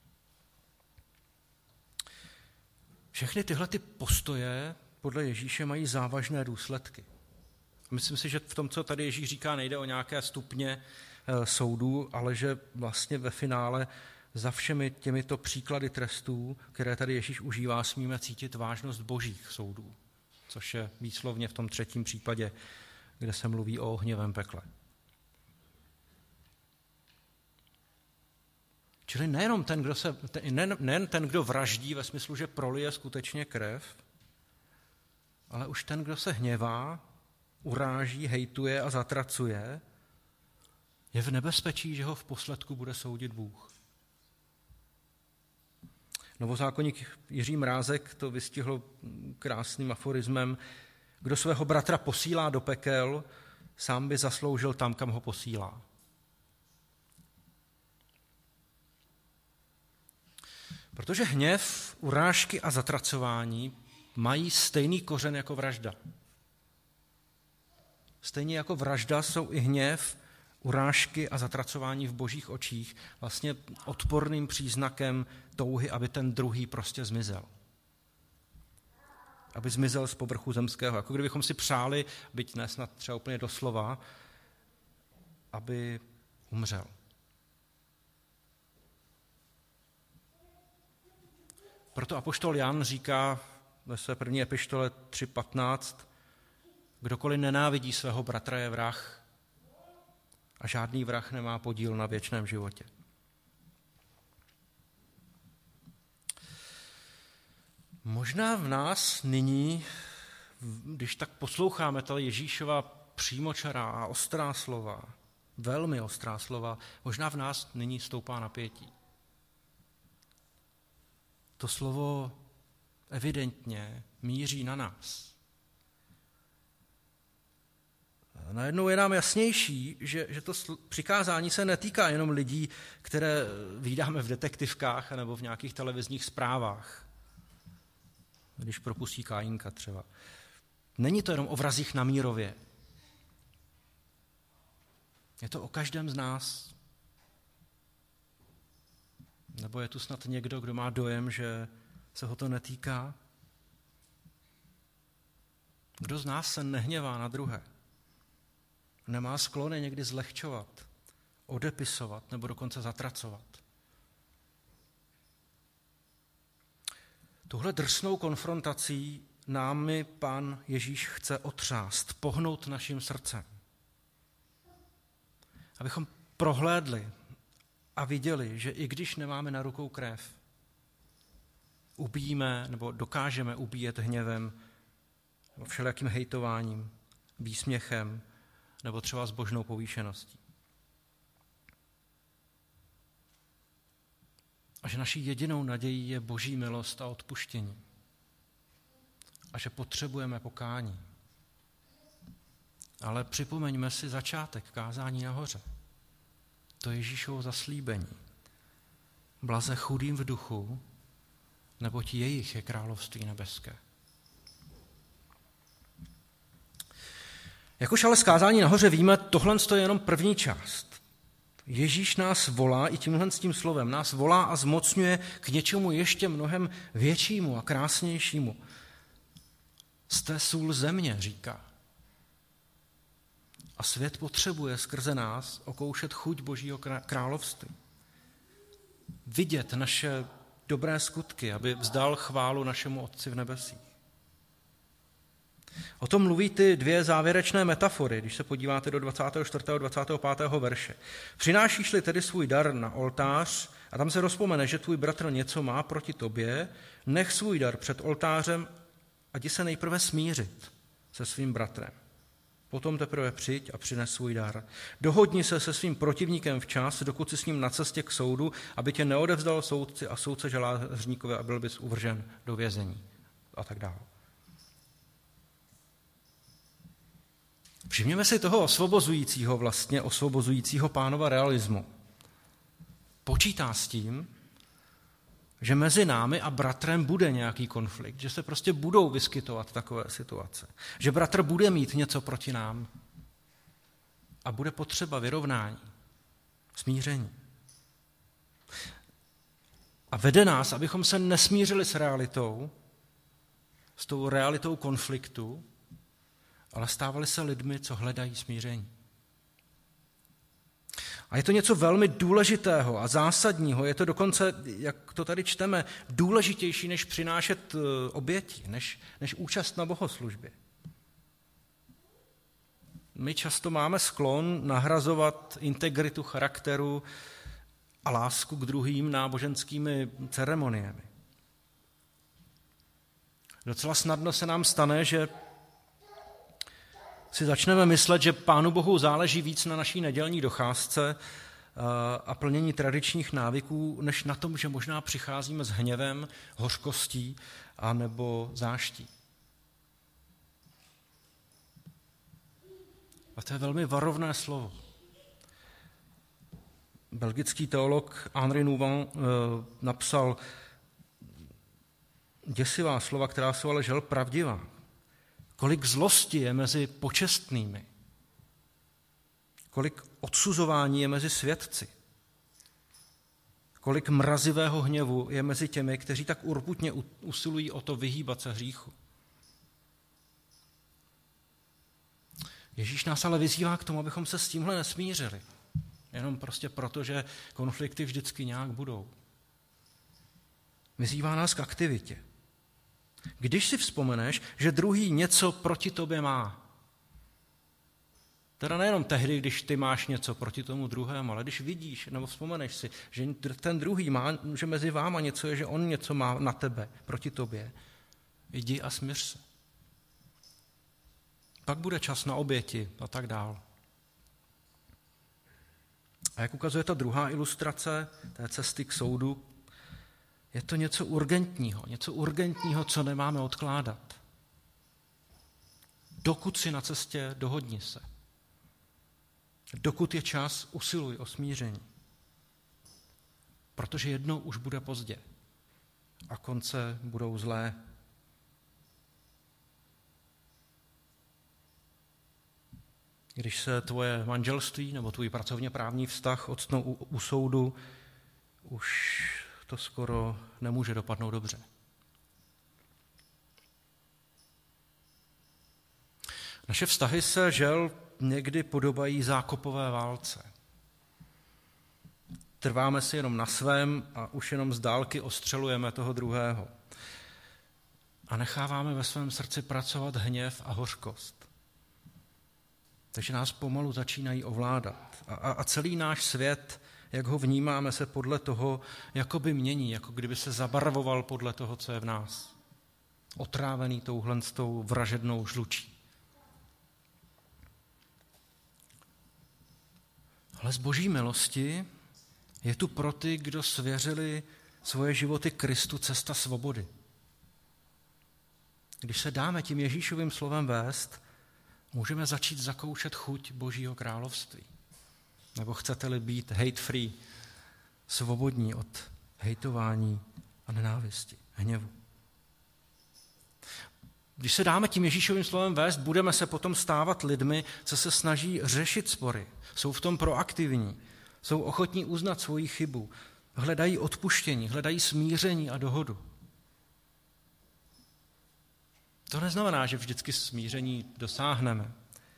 Všechny tyhle ty postoje podle Ježíše mají závažné důsledky. Myslím si, že v tom, co tady Ježíš říká, nejde o nějaké stupně soudů, ale že vlastně ve finále za všemi těmito příklady trestů, které tady Ježíš užívá, smíme cítit vážnost božích soudů, což je výslovně v tom třetím případě, kde se mluví o ohněvém pekle. Čili nejenom ten, kdo se, nejen, nejen ten, kdo vraždí ve smyslu, že prolije skutečně krev, ale už ten, kdo se hněvá, uráží, hejtuje a zatracuje, je v nebezpečí, že ho v posledku bude soudit Bůh. Novozákonník Jiří Mrázek to vystihl krásným aforismem: kdo svého bratra posílá do pekel, sám by zasloužil tam, kam ho posílá. Protože hněv, urážky a zatracování mají stejný kořen jako vražda. Stejně jako vražda jsou i hněv, urážky a zatracování v božích očích vlastně odporným příznakem touhy, aby ten druhý prostě zmizel. Aby zmizel z povrchu zemského. Jako kdybychom si přáli, byť ne snad třeba úplně doslova, aby umřel. Proto apoštol Jan říká ve své první epištole tři patnáct: kdokoliv nenávidí svého bratra, je vrah, a žádný vrah nemá podíl na věčném životě. Možná v nás nyní, když tak posloucháme ta Ježíšova přímočará a ostrá slova, velmi ostrá slova, možná v nás nyní stoupá napětí. To slovo evidentně míří na nás. Najednou je nám jasnější, že, že to přikázání se netýká jenom lidí, které vídáme v detektivkách nebo v nějakých televizních zprávách, když propustí Kájinka třeba. Není to jenom o vrazích na Mírově. Je to o každém z nás. Nebo je tu snad někdo, kdo má dojem, že se ho to netýká? Kdo z nás se nehněvá na druhé? Nemá sklony někdy zlehčovat, odepisovat nebo dokonce zatracovat? Tuhle drsnou konfrontací námi Pán Ježíš chce otřást, pohnout naším srdcem. Abychom prohlédli a viděli, že i když nemáme na rukou krev, ubíjíme nebo dokážeme ubíjet hněvem, nebo všelijakým hejtováním, výsměchem, nebo třeba zbožnou povýšeností. A že naší jedinou nadějí je boží milost a odpuštění. A že potřebujeme pokání. Ale připomeňme si začátek kázání nahoře. To Ježíšovo zaslíbení. Blaze chudým v duchu, neboť jejich je království nebeské. Jakož ale z kázání nahoře víme, tohle je jenom první část. Ježíš nás volá i tímhle s tím slovem. Nás volá a zmocňuje k něčemu ještě mnohem většímu a krásnějšímu. Jste sůl země, říká. A svět potřebuje skrze nás okoušet chuť Božího království. Vidět naše dobré skutky, aby vzdal chválu našemu Otci v nebesích. O tom mluví ty dvě závěrečné metafory, když se podíváte do dvacátého čtvrtého a dvacátého pátého verše. Přinášíš-li tedy svůj dar na oltář a tam se rozpomene, že tvůj bratr něco má proti tobě, nech svůj dar před oltářem a jdi se nejprve smířit se svým bratrem. Potom teprve přijď a přines svůj dar. Dohodni se se svým protivníkem včas, dokud jsi s ním na cestě k soudu, aby tě neodevzdal soudci a soudce žalářníkovi a byl bys uvržen do vězení a tak dále. Všimněme si toho osvobozujícího, vlastně osvobozujícího Pánova realismu. Počítá s tím, že mezi námi a bratrem bude nějaký konflikt, že se prostě budou vyskytovat takové situace, že bratr bude mít něco proti nám a bude potřeba vyrovnání, smíření. A vede nás, abychom se nesmířili s realitou, s tou realitou konfliktu, ale stávali se lidmi, co hledají smíření. A je to něco velmi důležitého a zásadního, je to dokonce, jak to tady čteme, důležitější, než přinášet oběti, než, než účast na bohoslužbě. My často máme sklon nahrazovat integritu charakteru a lásku k druhým náboženskými ceremoniemi. Docela snadno se nám stane, že si začneme myslet, že Pánu Bohu záleží víc na naší nedělní docházce a plnění tradičních návyků, než na tom, že možná přicházíme s hněvem, hořkostí a nebo záští. A to je velmi varovné slovo. Belgický teolog Henri Nouwen napsal děsivá slova, která jsou ale žel pravdivá. Kolik zlosti je mezi počestnými. Kolik odsuzování je mezi svědci. Kolik mrazivého hněvu je mezi těmi, kteří tak urputně usilují o to vyhýbat se hříchu. Ježíš nás ale vyzývá k tomu, abychom se s tímhle nesmířili. Jenom prostě proto, že konflikty vždycky nějak budou. Vyzývá nás k aktivitě. Když si vzpomeneš, že druhý něco proti tobě má, teda nejenom tehdy, když ty máš něco proti tomu druhému, ale když vidíš, nebo vzpomeneš si, že ten druhý má, že mezi váma něco je, že on něco má na tebe, proti tobě, jdi a smíř se. Pak bude čas na oběti a tak dál. A jak ukazuje ta druhá ilustrace té cesty k soudu, je to něco urgentního, něco urgentního, co nemáme odkládat. Dokud si na cestě, dohodni se. Dokud je čas, usiluj o smíření. Protože jednou už bude pozdě a konce budou zlé. Když se tvoje manželství nebo tvůj pracovně právní vztah octnou u, u soudu, už to skoro nemůže dopadnout dobře. Naše vztahy se, žel, někdy podobají zákopové válce. Trváme si jenom na svém a už jenom z dálky ostřelujeme toho druhého. A necháváme ve svém srdci pracovat hněv a hořkost. Takže nás pomalu začínají ovládat. A, a, a celý náš svět, jak ho vnímáme, se podle toho jakoby mění, jako kdyby se zabarvoval podle toho, co je v nás. Otrávený touhle s tou vražednou žlučí. Ale z boží milosti je tu pro ty, kdo svěřili svoje životy Kristu, cesta svobody. Když se dáme tím Ježíšovým slovem vést, můžeme začít zakoušet chuť Božího království. Nebo chcete-li být hate-free, svobodní od hejtování a nenávisti, hněvu. Když se dáme tím Ježíšovým slovem vést, budeme se potom stávat lidmi, co se snaží řešit spory. Jsou v tom proaktivní, jsou ochotní uznat svoji chybu, hledají odpuštění, hledají smíření a dohodu. To neznamená, že vždycky smíření dosáhneme.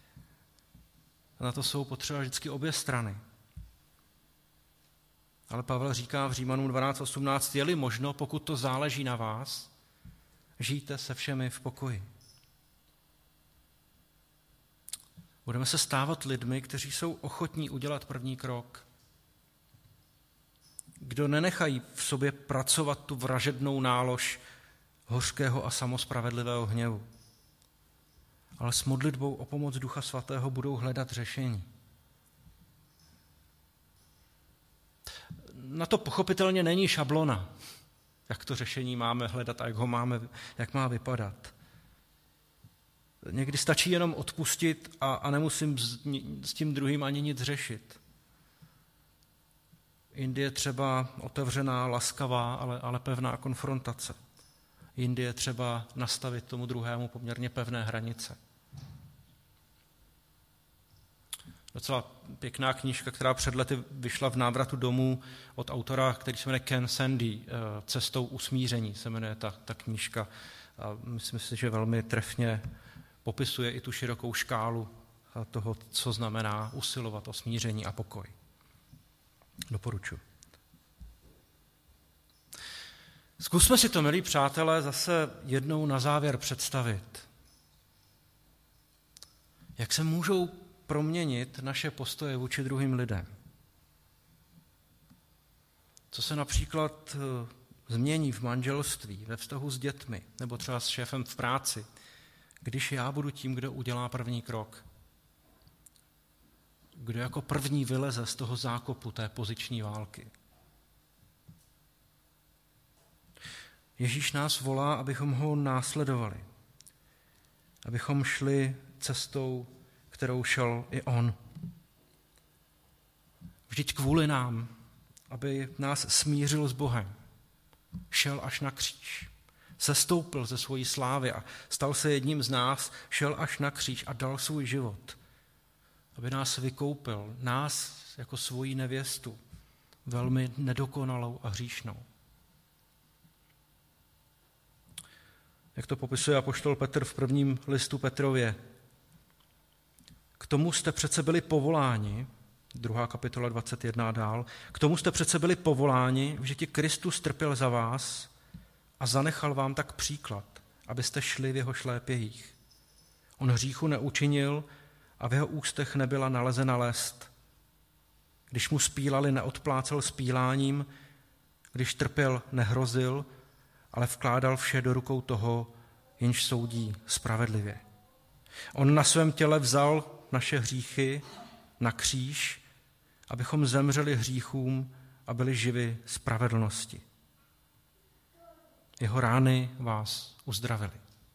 Na to jsou potřeba vždycky obě strany. Ale Pavel říká v Římanům dvanáct osmnáct, je-li možno, pokud to záleží na vás, žijte se všemi v pokoji. Budeme se stávat lidmi, kteří jsou ochotní udělat první krok. Kdo nenechají v sobě pracovat tu vražednou nálož hořkého a samospravedlivého hněvu. Ale s modlitbou o pomoc Ducha Svatého budou hledat řešení. Na to pochopitelně není šablona, jak to řešení máme hledat a jak ho máme, jak má vypadat. Někdy stačí jenom odpustit a, a nemusím s, s tím druhým ani nic řešit. Jindy je třeba otevřená, laskavá, ale, ale pevná konfrontace. Jindy je třeba nastavit tomu druhému poměrně pevné hranice. Docela pěkná knížka, která před lety vyšla v Návratu domů od autora, který se jmenuje Ken Sande, Cestou usmíření se jmenuje ta, ta knížka. A myslím si, že velmi trefně popisuje i tu širokou škálu toho, co znamená usilovat o smíření a pokoj. Doporučuji. Zkusme si to, milí přátelé, zase jednou na závěr představit. Jak se můžou proměnit naše postoje vůči druhým lidem? Co se například změní v manželství, ve vztahu s dětmi, nebo třeba s šéfem v práci, když já budu tím, kdo udělá první krok? Kdo jako první vyleze z toho zákopu té poziční války? Ježíš nás volá, abychom ho následovali, abychom šli cestou, kterou šel i on. Vždyť kvůli nám, aby nás smířil s Bohem, šel až na kříž, sestoupil ze svojí slávy a stal se jedním z nás, šel až na kříž a dal svůj život, aby nás vykoupil, nás jako svoji nevěstu, velmi nedokonalou a hříšnou. Jak to popisuje apoštol Petr v prvním listu Petrově. K tomu jste přece byli povoláni, druhá kapitola dvacet jedna a dál, k tomu jste přece byli povoláni, že ti Kristus trpěl za vás a zanechal vám tak příklad, abyste šli v jeho šlépějích. On hříchu neučinil a v jeho ústech nebyla nalezena lest. Když mu spílali, neodplácel spíláním, když trpěl, nehrozil, ale vkládal vše do rukou toho, jenž soudí spravedlivě. On na svém těle vzal naše hříchy na kříž, abychom zemřeli hříchům a byli živi spravedlnosti. Jeho rány vás uzdravily.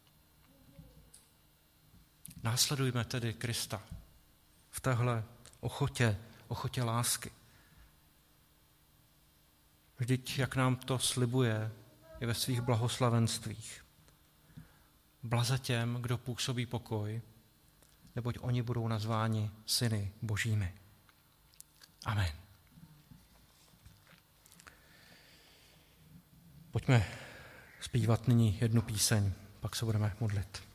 Následujme tedy Krista v téhle ochotě, ochotě lásky. Vždyť, jak nám to slibuje, je ve svých blahoslavenstvích. Blaze těm, kdo působí pokoj, neboť oni budou nazváni syny božími. Amen. Pojďme zpívat nyní jednu píseň, pak se budeme modlit.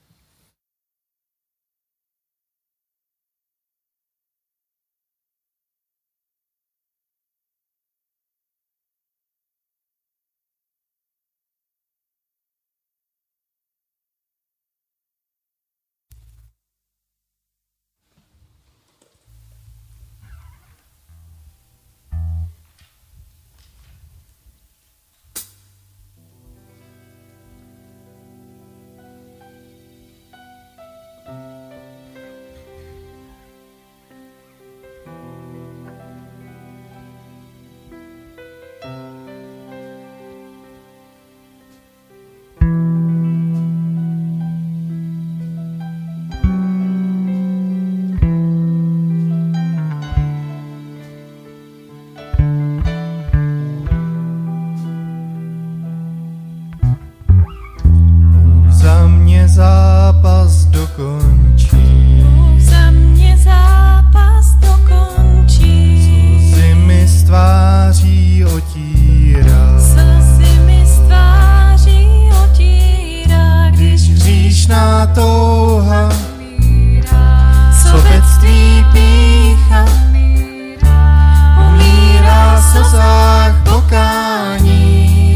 Zápas dokončí. Bůh za mě zápas dokončí. Slzy mi z tváří otírá. Slzy mi z tváří otírá. Když hříšná touha, sobectví pýcha, umírá v slzách pokání.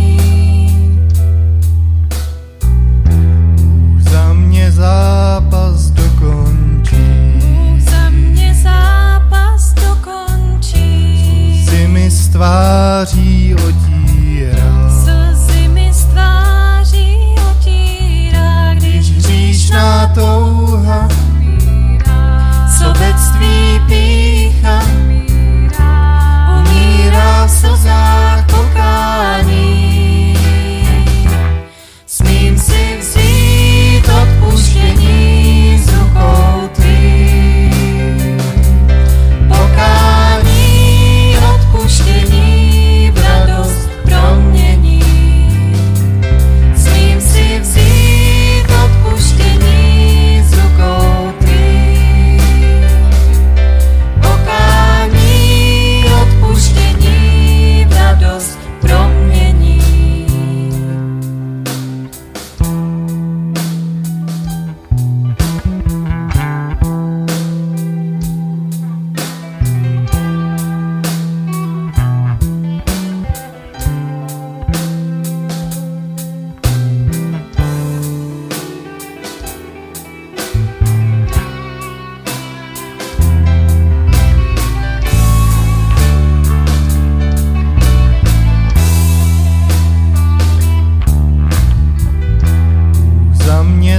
Zápas dokončí. Bůh za mě zápas dokončí. Slzy mi z tváří otírá. Slzy mi z tváří otírá. Když hříšná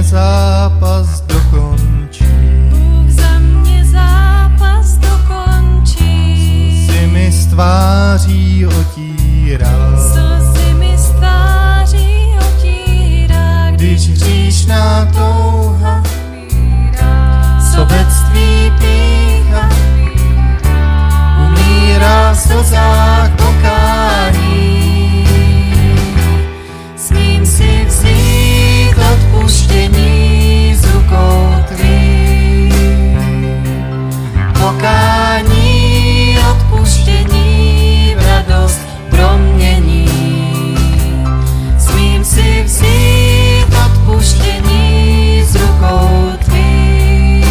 zápas dokončí. Bůh za mě zápas dokončí. Slzy mi z tváří otírá. Slzy mi z tváří otírá. Když hříšná touha, sobectví pýcha, umírá v slzách pokání. smím si vzít odpuštění z rukou tvých. Pokání, odpuštění, v radost promění. Smím si vzít odpuštění z rukou tvých.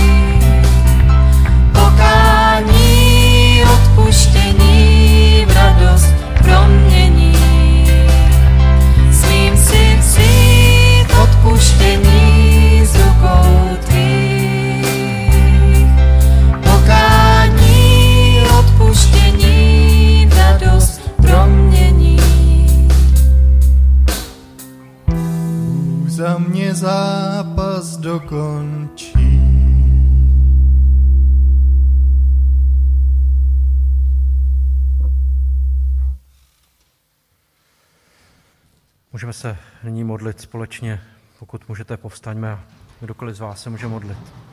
Pokání, odpuštění, v radost promění. Smím si vzít odpuštění z rukou tvých. Pokání, odpuštění, v radost promění. Bůh za mě zápas dokončí. Můžeme se nyní modlit společně, pokud můžete, povstaňme a kdokoliv z vás se může modlit.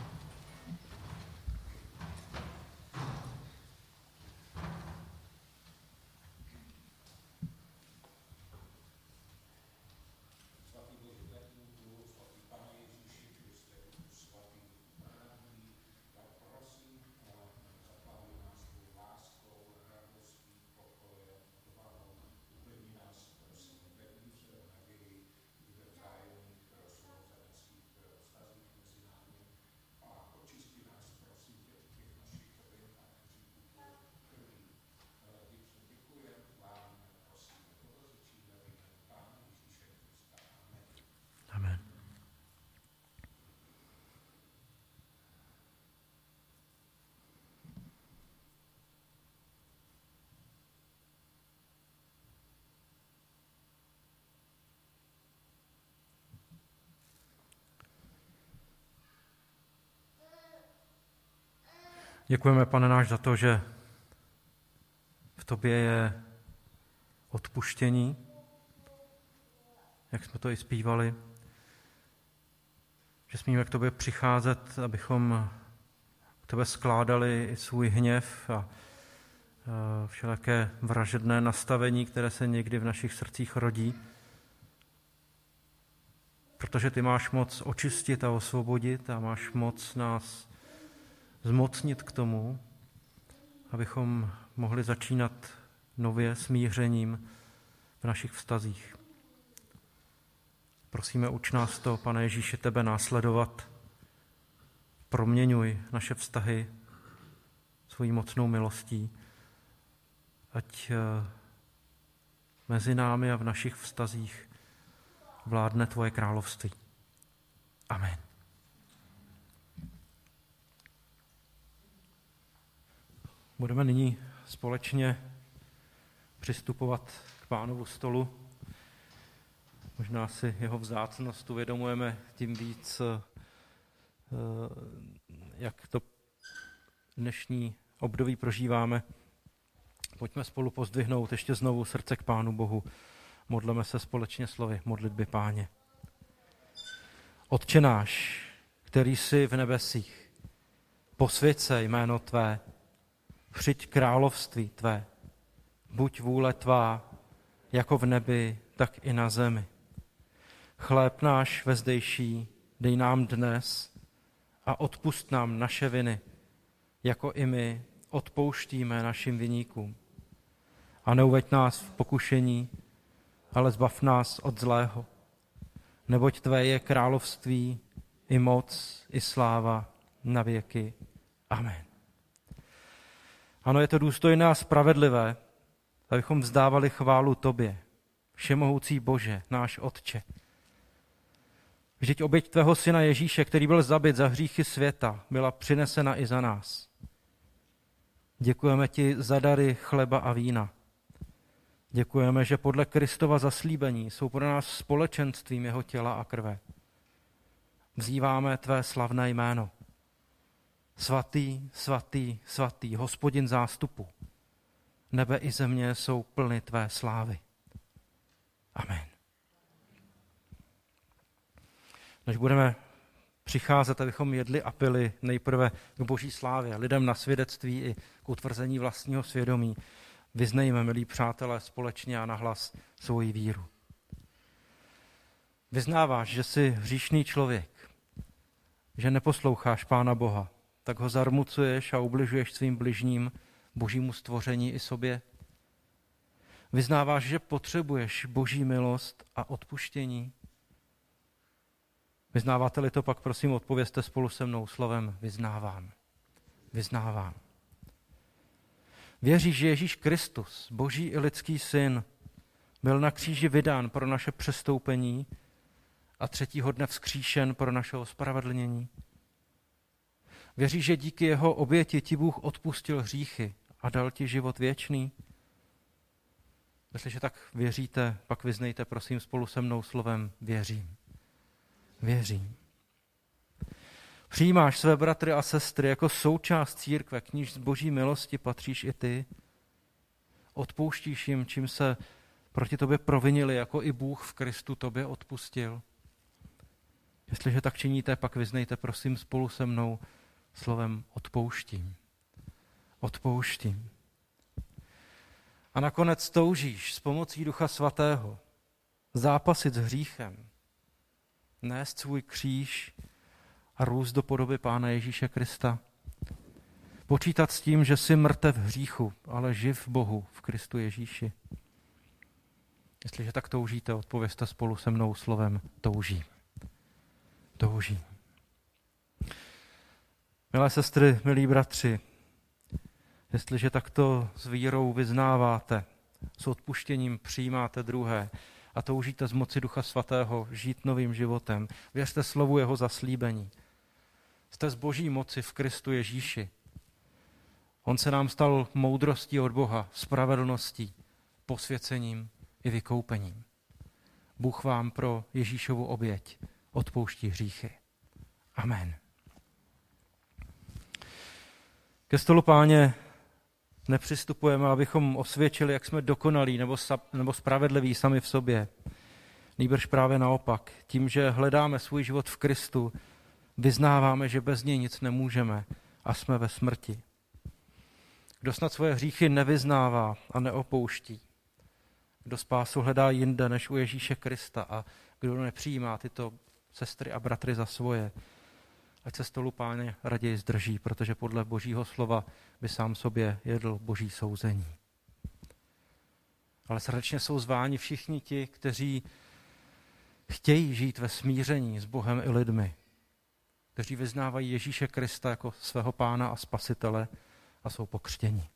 Amen. Děkujeme, Pane náš, za to, že v tobě je odpuštění, jak jsme to i zpívali, že smíme k tobě přicházet, abychom k tebe skládali i svůj hněv a všelijaké vražedné nastavení, které se někdy v našich srdcích rodí. Protože ty máš moc očistit a osvobodit a máš moc nás zmocnit k tomu, abychom mohli začínat nově smířením v našich vztazích. Prosíme, uč nás to, Pane Ježíši, tebe následovat. Proměňuj naše vztahy svojí mocnou milostí. Ať mezi námi a v našich vztazích vládne tvoje království. Amen. Budeme nyní společně přistupovat k Pánovu stolu. Možná si jeho vzácnost uvědomujeme tím víc, jak to dnešní období prožíváme. Pojďme spolu pozdvihnout ještě znovu srdce k Pánu Bohu. Modleme se společně slovy modlitby Páně. Otče náš, který jsi v nebesích, posvěť se jméno tvé, přijď království tvé, buď vůle tvá, jako v nebi, tak i na zemi. Chléb náš vezdejší dej nám dnes a odpusť nám naše viny, jako i my odpouštíme našim viníkům. A neuveď nás v pokušení, ale zbav nás od zlého. Neboť tvé je království, i moc, i sláva na věky. Amen. Ano, je to důstojné a spravedlivé, abychom vzdávali chválu tobě, všemohoucí Bože, náš Otče. Vždyť oběť tvého syna Ježíše, který byl zabit za hříchy světa, byla přinesena i za nás. Děkujeme ti za dary chleba a vína. Děkujeme, že podle Kristova zaslíbení jsou pro nás společenstvím jeho těla a krve. vzýváme tvé slavné jméno. Svatý, svatý, svatý, Hospodin zástupu. Nebe i země jsou plny tvé slávy. Amen. Než budeme přicházet, abychom jedli a pili nejprve k boží slávě, lidem na svědectví i k utvrzení vlastního svědomí, vyznejme, milí přátelé, společně a nahlas svoji víru. Vyznáváš, že jsi hříšný člověk, že neposloucháš Pána Boha, tak ho zarmucuješ a ubližuješ svým bližním, božímu stvoření i sobě. Vyznáváš, že potřebuješ boží milost a odpuštění. Vyznáváte-li to, pak prosím odpovězte spolu se mnou slovem vyznávám. Vyznávám. Věříš, že Ježíš Kristus, boží i lidský syn, byl na kříži vydán pro naše přestoupení a třetího dne vzkříšen pro naše ospravedlnění? Věříš, že díky jeho oběti ti Bůh odpustil hříchy a dal ti život věčný? Jestliže tak věříte, pak vyznejte prosím spolu se mnou slovem věřím. Věřím. Přijímáš své bratry a sestry jako součást církve, k níž z boží milosti patříš i ty? Odpouštíš jim, čím se proti tobě provinili, jako i Bůh v Kristu tobě odpustil? Jestliže tak činíte, pak vyznejte prosím spolu se mnou slovem odpouštím. Odpouštím. A nakonec toužíš s pomocí Ducha Svatého zápasit s hříchem, nést svůj kříž a růst do podoby Pána Ježíše Krista. Počítat s tím, že jsi mrtev v hříchu, ale živ v Bohu v Kristu Ježíši. Jestliže tak toužíte, odpovězte spolu se mnou slovem toužím. Toužím. Milé sestry, milí bratři, jestliže takto s vírou vyznáváte, s odpuštěním přijímáte druhé a toužíte z moci Ducha Svatého žít novým životem, věřte slovu jeho zaslíbení. Jste z boží moci v Kristu Ježíši. On se nám stal moudrostí od Boha, spravedlností, posvěcením i vykoupením. Bůh vám pro Ježíšovu oběť odpouští hříchy. Amen. Ke stolu Páně nepřistupujeme, abychom osvědčili, jak jsme dokonalí nebo, nebo spravedliví sami v sobě. Nýbrž právě naopak. Tím, že hledáme svůj život v Kristu, vyznáváme, že bez něj nic nemůžeme a jsme ve smrti. Kdo snad svoje hříchy nevyznává a neopouští, kdo spásu hledá jinde než u Ježíše Krista a kdo nepřijímá tyto sestry a bratry za svoje, ať se stolu Páně raději zdrží, protože podle božího slova by sám sobě jedl boží souzení. Ale srdečně jsou zváni všichni ti, kteří chtějí žít ve smíření s Bohem i lidmi, kteří vyznávají Ježíše Krista jako svého Pána a Spasitele a jsou pokřtěni.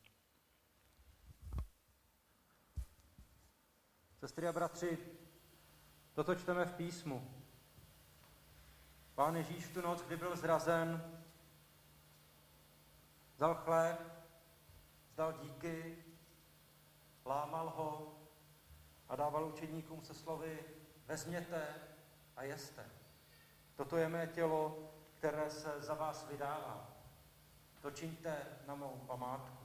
Sestry a bratři, toto čteme v písmu. Pán Ježíš v tu noc, kdy byl zrazen, vzal chléb, vzdal díky, lámal ho a dával učedníkům se slovy: vezměte a jeste. Toto je mé tělo, které se za vás vydává. To čiňte na mou památku.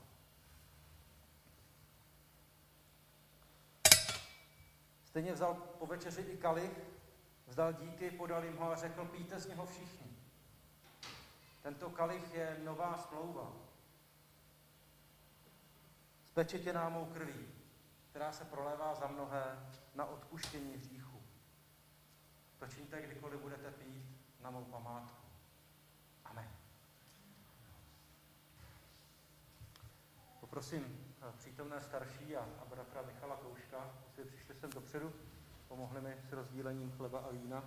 Stejně vzal po večeři i kalich, vzdal díky, podal jim ho a řekl: pijte z něho všichni. Tento kalich je nová smlouva, spečetěná mou krví, která se prolévá za mnohé na odpuštění hříchu. To čiňte, kdykoliv budete pít, na mou památku. Amen. Poprosím přítomné starší a, a bratra Michala Kouška, jestli přišli sem dopředu, pomohli mi s rozdílením chleba a vína.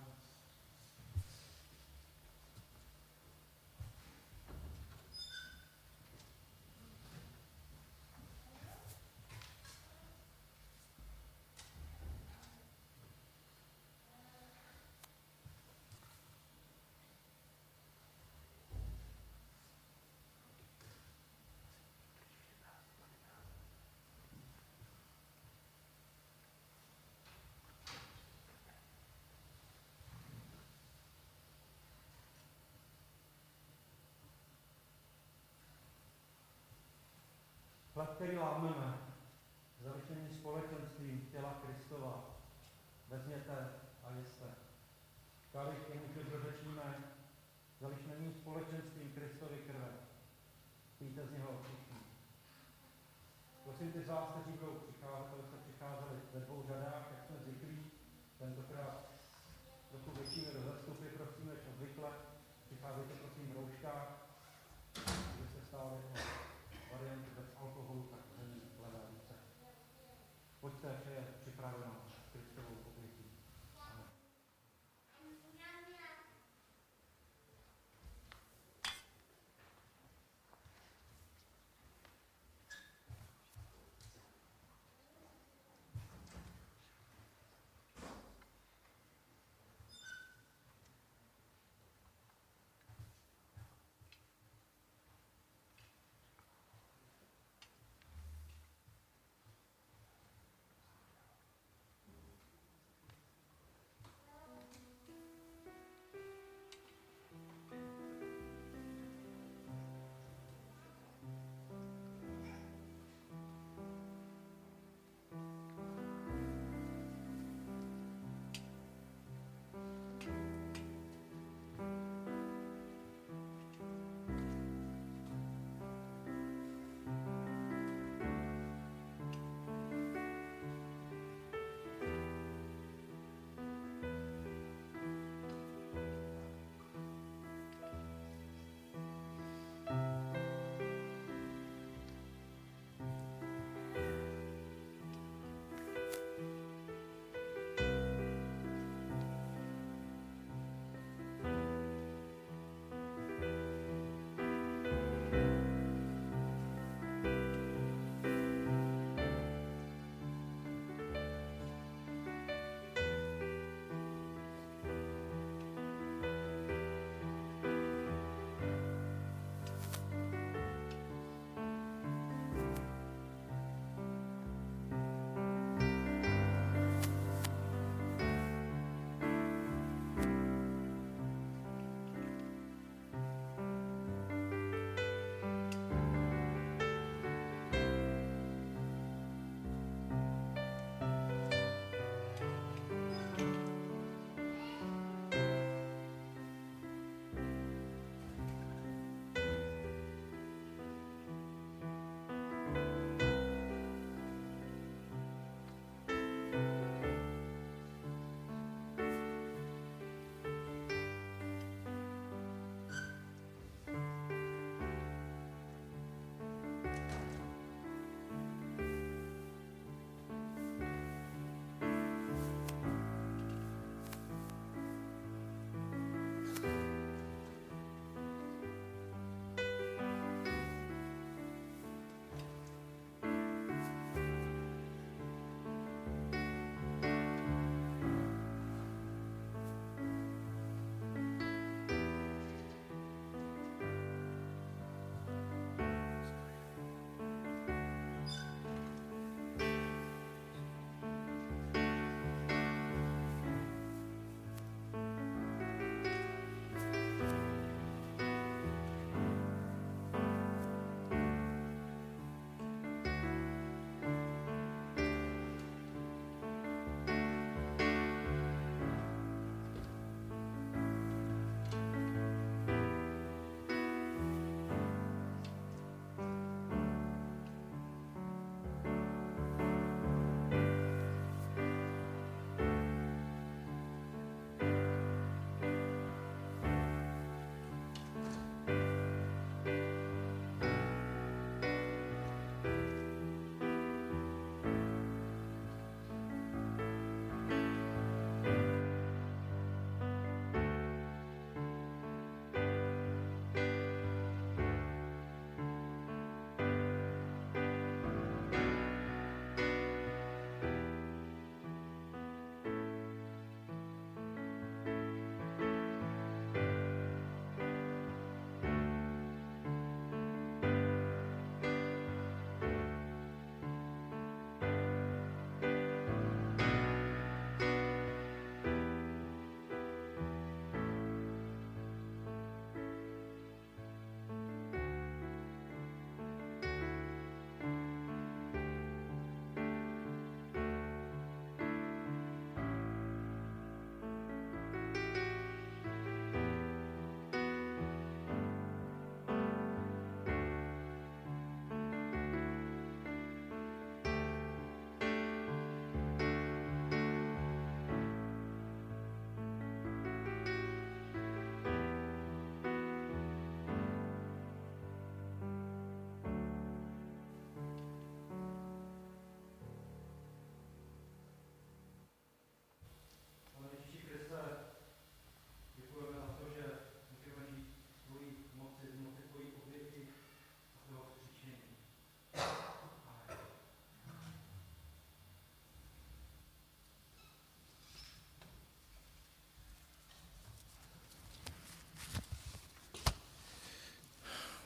Chleb, který lámeme, zavěšený společenstvím těla Kristova, vezměte a jeste. Kalich, jemuž dobrořečíme, zavěšený společenstvím Kristovy krve. Pijte z něho všichni. Prosím ty z vás, kteří budou přicházet, aby jste přicházeli ve dvou řadách, jak jsme zvyklí, tentokrát trochu většími do zastupy, prosím, než obvykle. Přicházejte prosím v rouškách, aby se stále o varianty bez alkoholu, tak není levé ruce. Pojďte, vše je připraveno Kristovou obětí. Amen.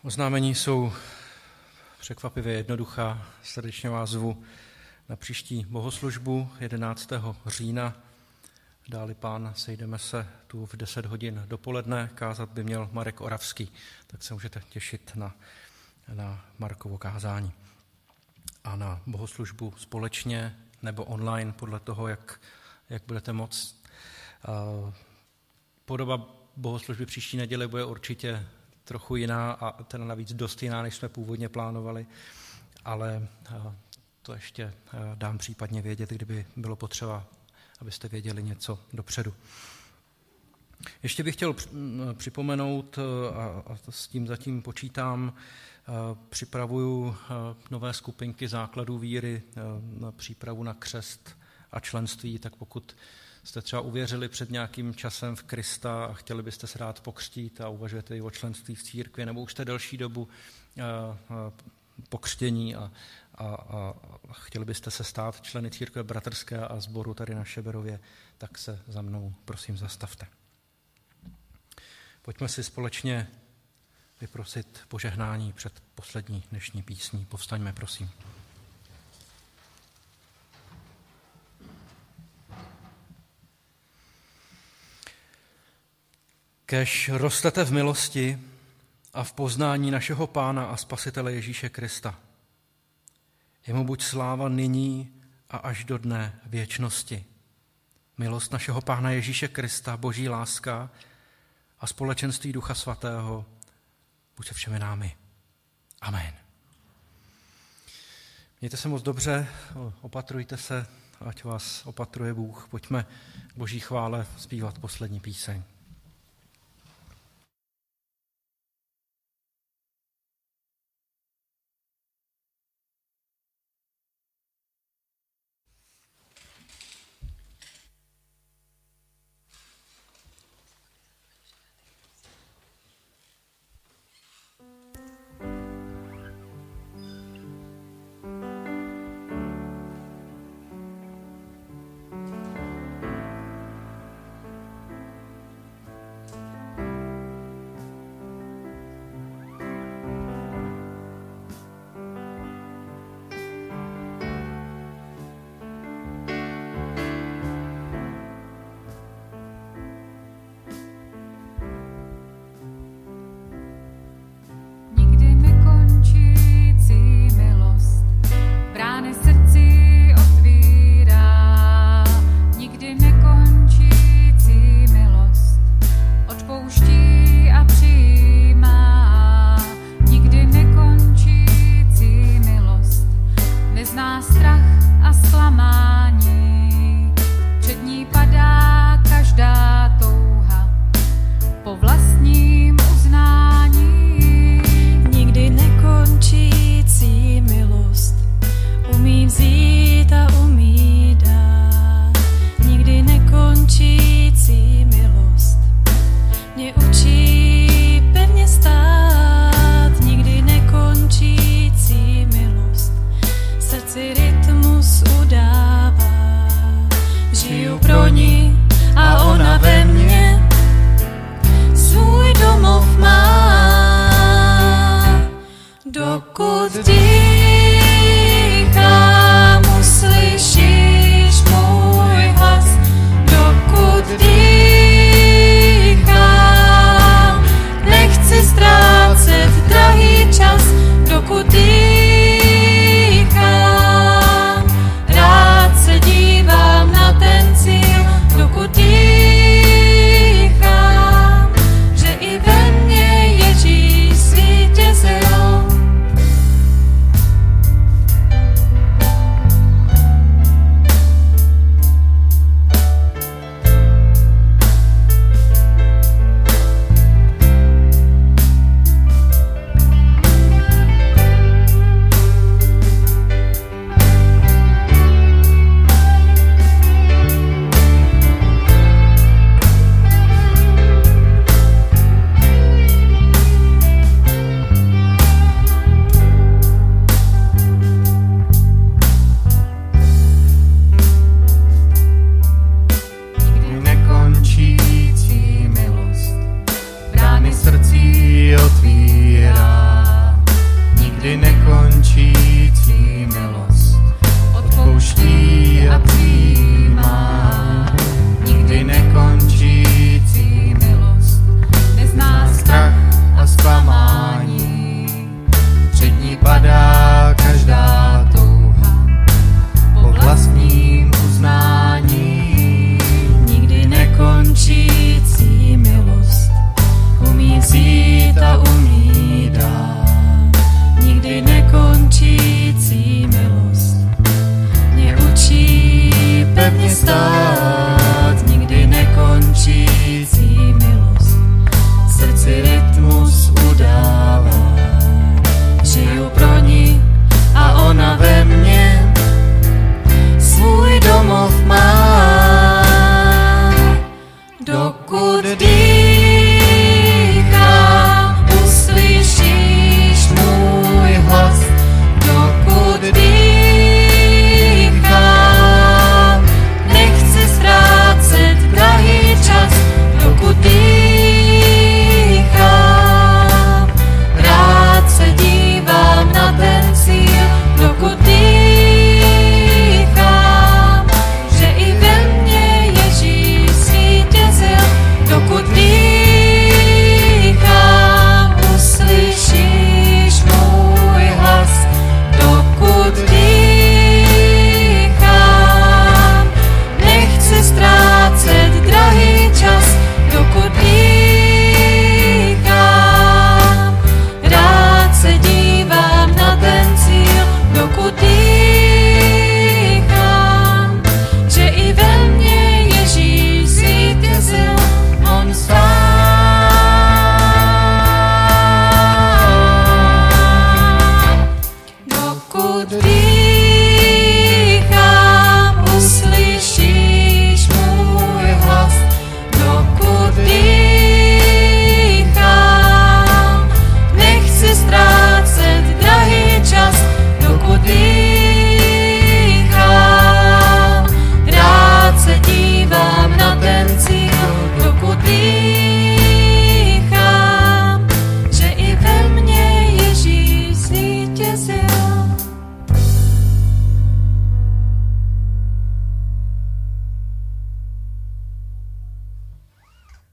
Oznámení jsou překvapivě jednoduchá. Srdečně vás zvu na příští bohoslužbu jedenáctého října. Dáli Pán, sejdeme se tu v deset hodin dopoledne. Kázat by měl Marek Oravský, tak se můžete těšit na, na Markovo kázání. A na bohoslužbu společně nebo online, podle toho, jak, jak budete moct. Podoba bohoslužby příští neděle bude určitě trochu jiná a teda navíc dost jiná, než jsme původně plánovali, ale to ještě dám případně vědět, kdyby bylo potřeba, abyste věděli něco dopředu. Ještě bych chtěl připomenout, a s tím zatím počítám, připravuju nové skupinky základů víry na přípravu na křest a členství, tak pokud jste třeba uvěřili před nějakým časem v Krista a chtěli byste se rád pokřtít a uvažujete i o členství v církvi, nebo už jste delší dobu pokřtění a, a, a chtěli byste se stát členy církve bratrské a sboru tady na Šeberově, tak se za mnou prosím zastavte. Pojďme si společně vyprosit požehnání před poslední dnešní písní. Povstaňme, prosím. Kéž rostete v milosti a v poznání našeho Pána a Spasitele Ježíše Krista. Jemu buď sláva nyní a až do dne věčnosti. Milost našeho Pána Ježíše Krista, boží láska a společenství Ducha Svatého buď se všemi námi. Amen. Mějte se moc dobře, opatrujte se, ať vás opatruje Bůh. Pojďme k boží chvále zpívat poslední píseň. Dokud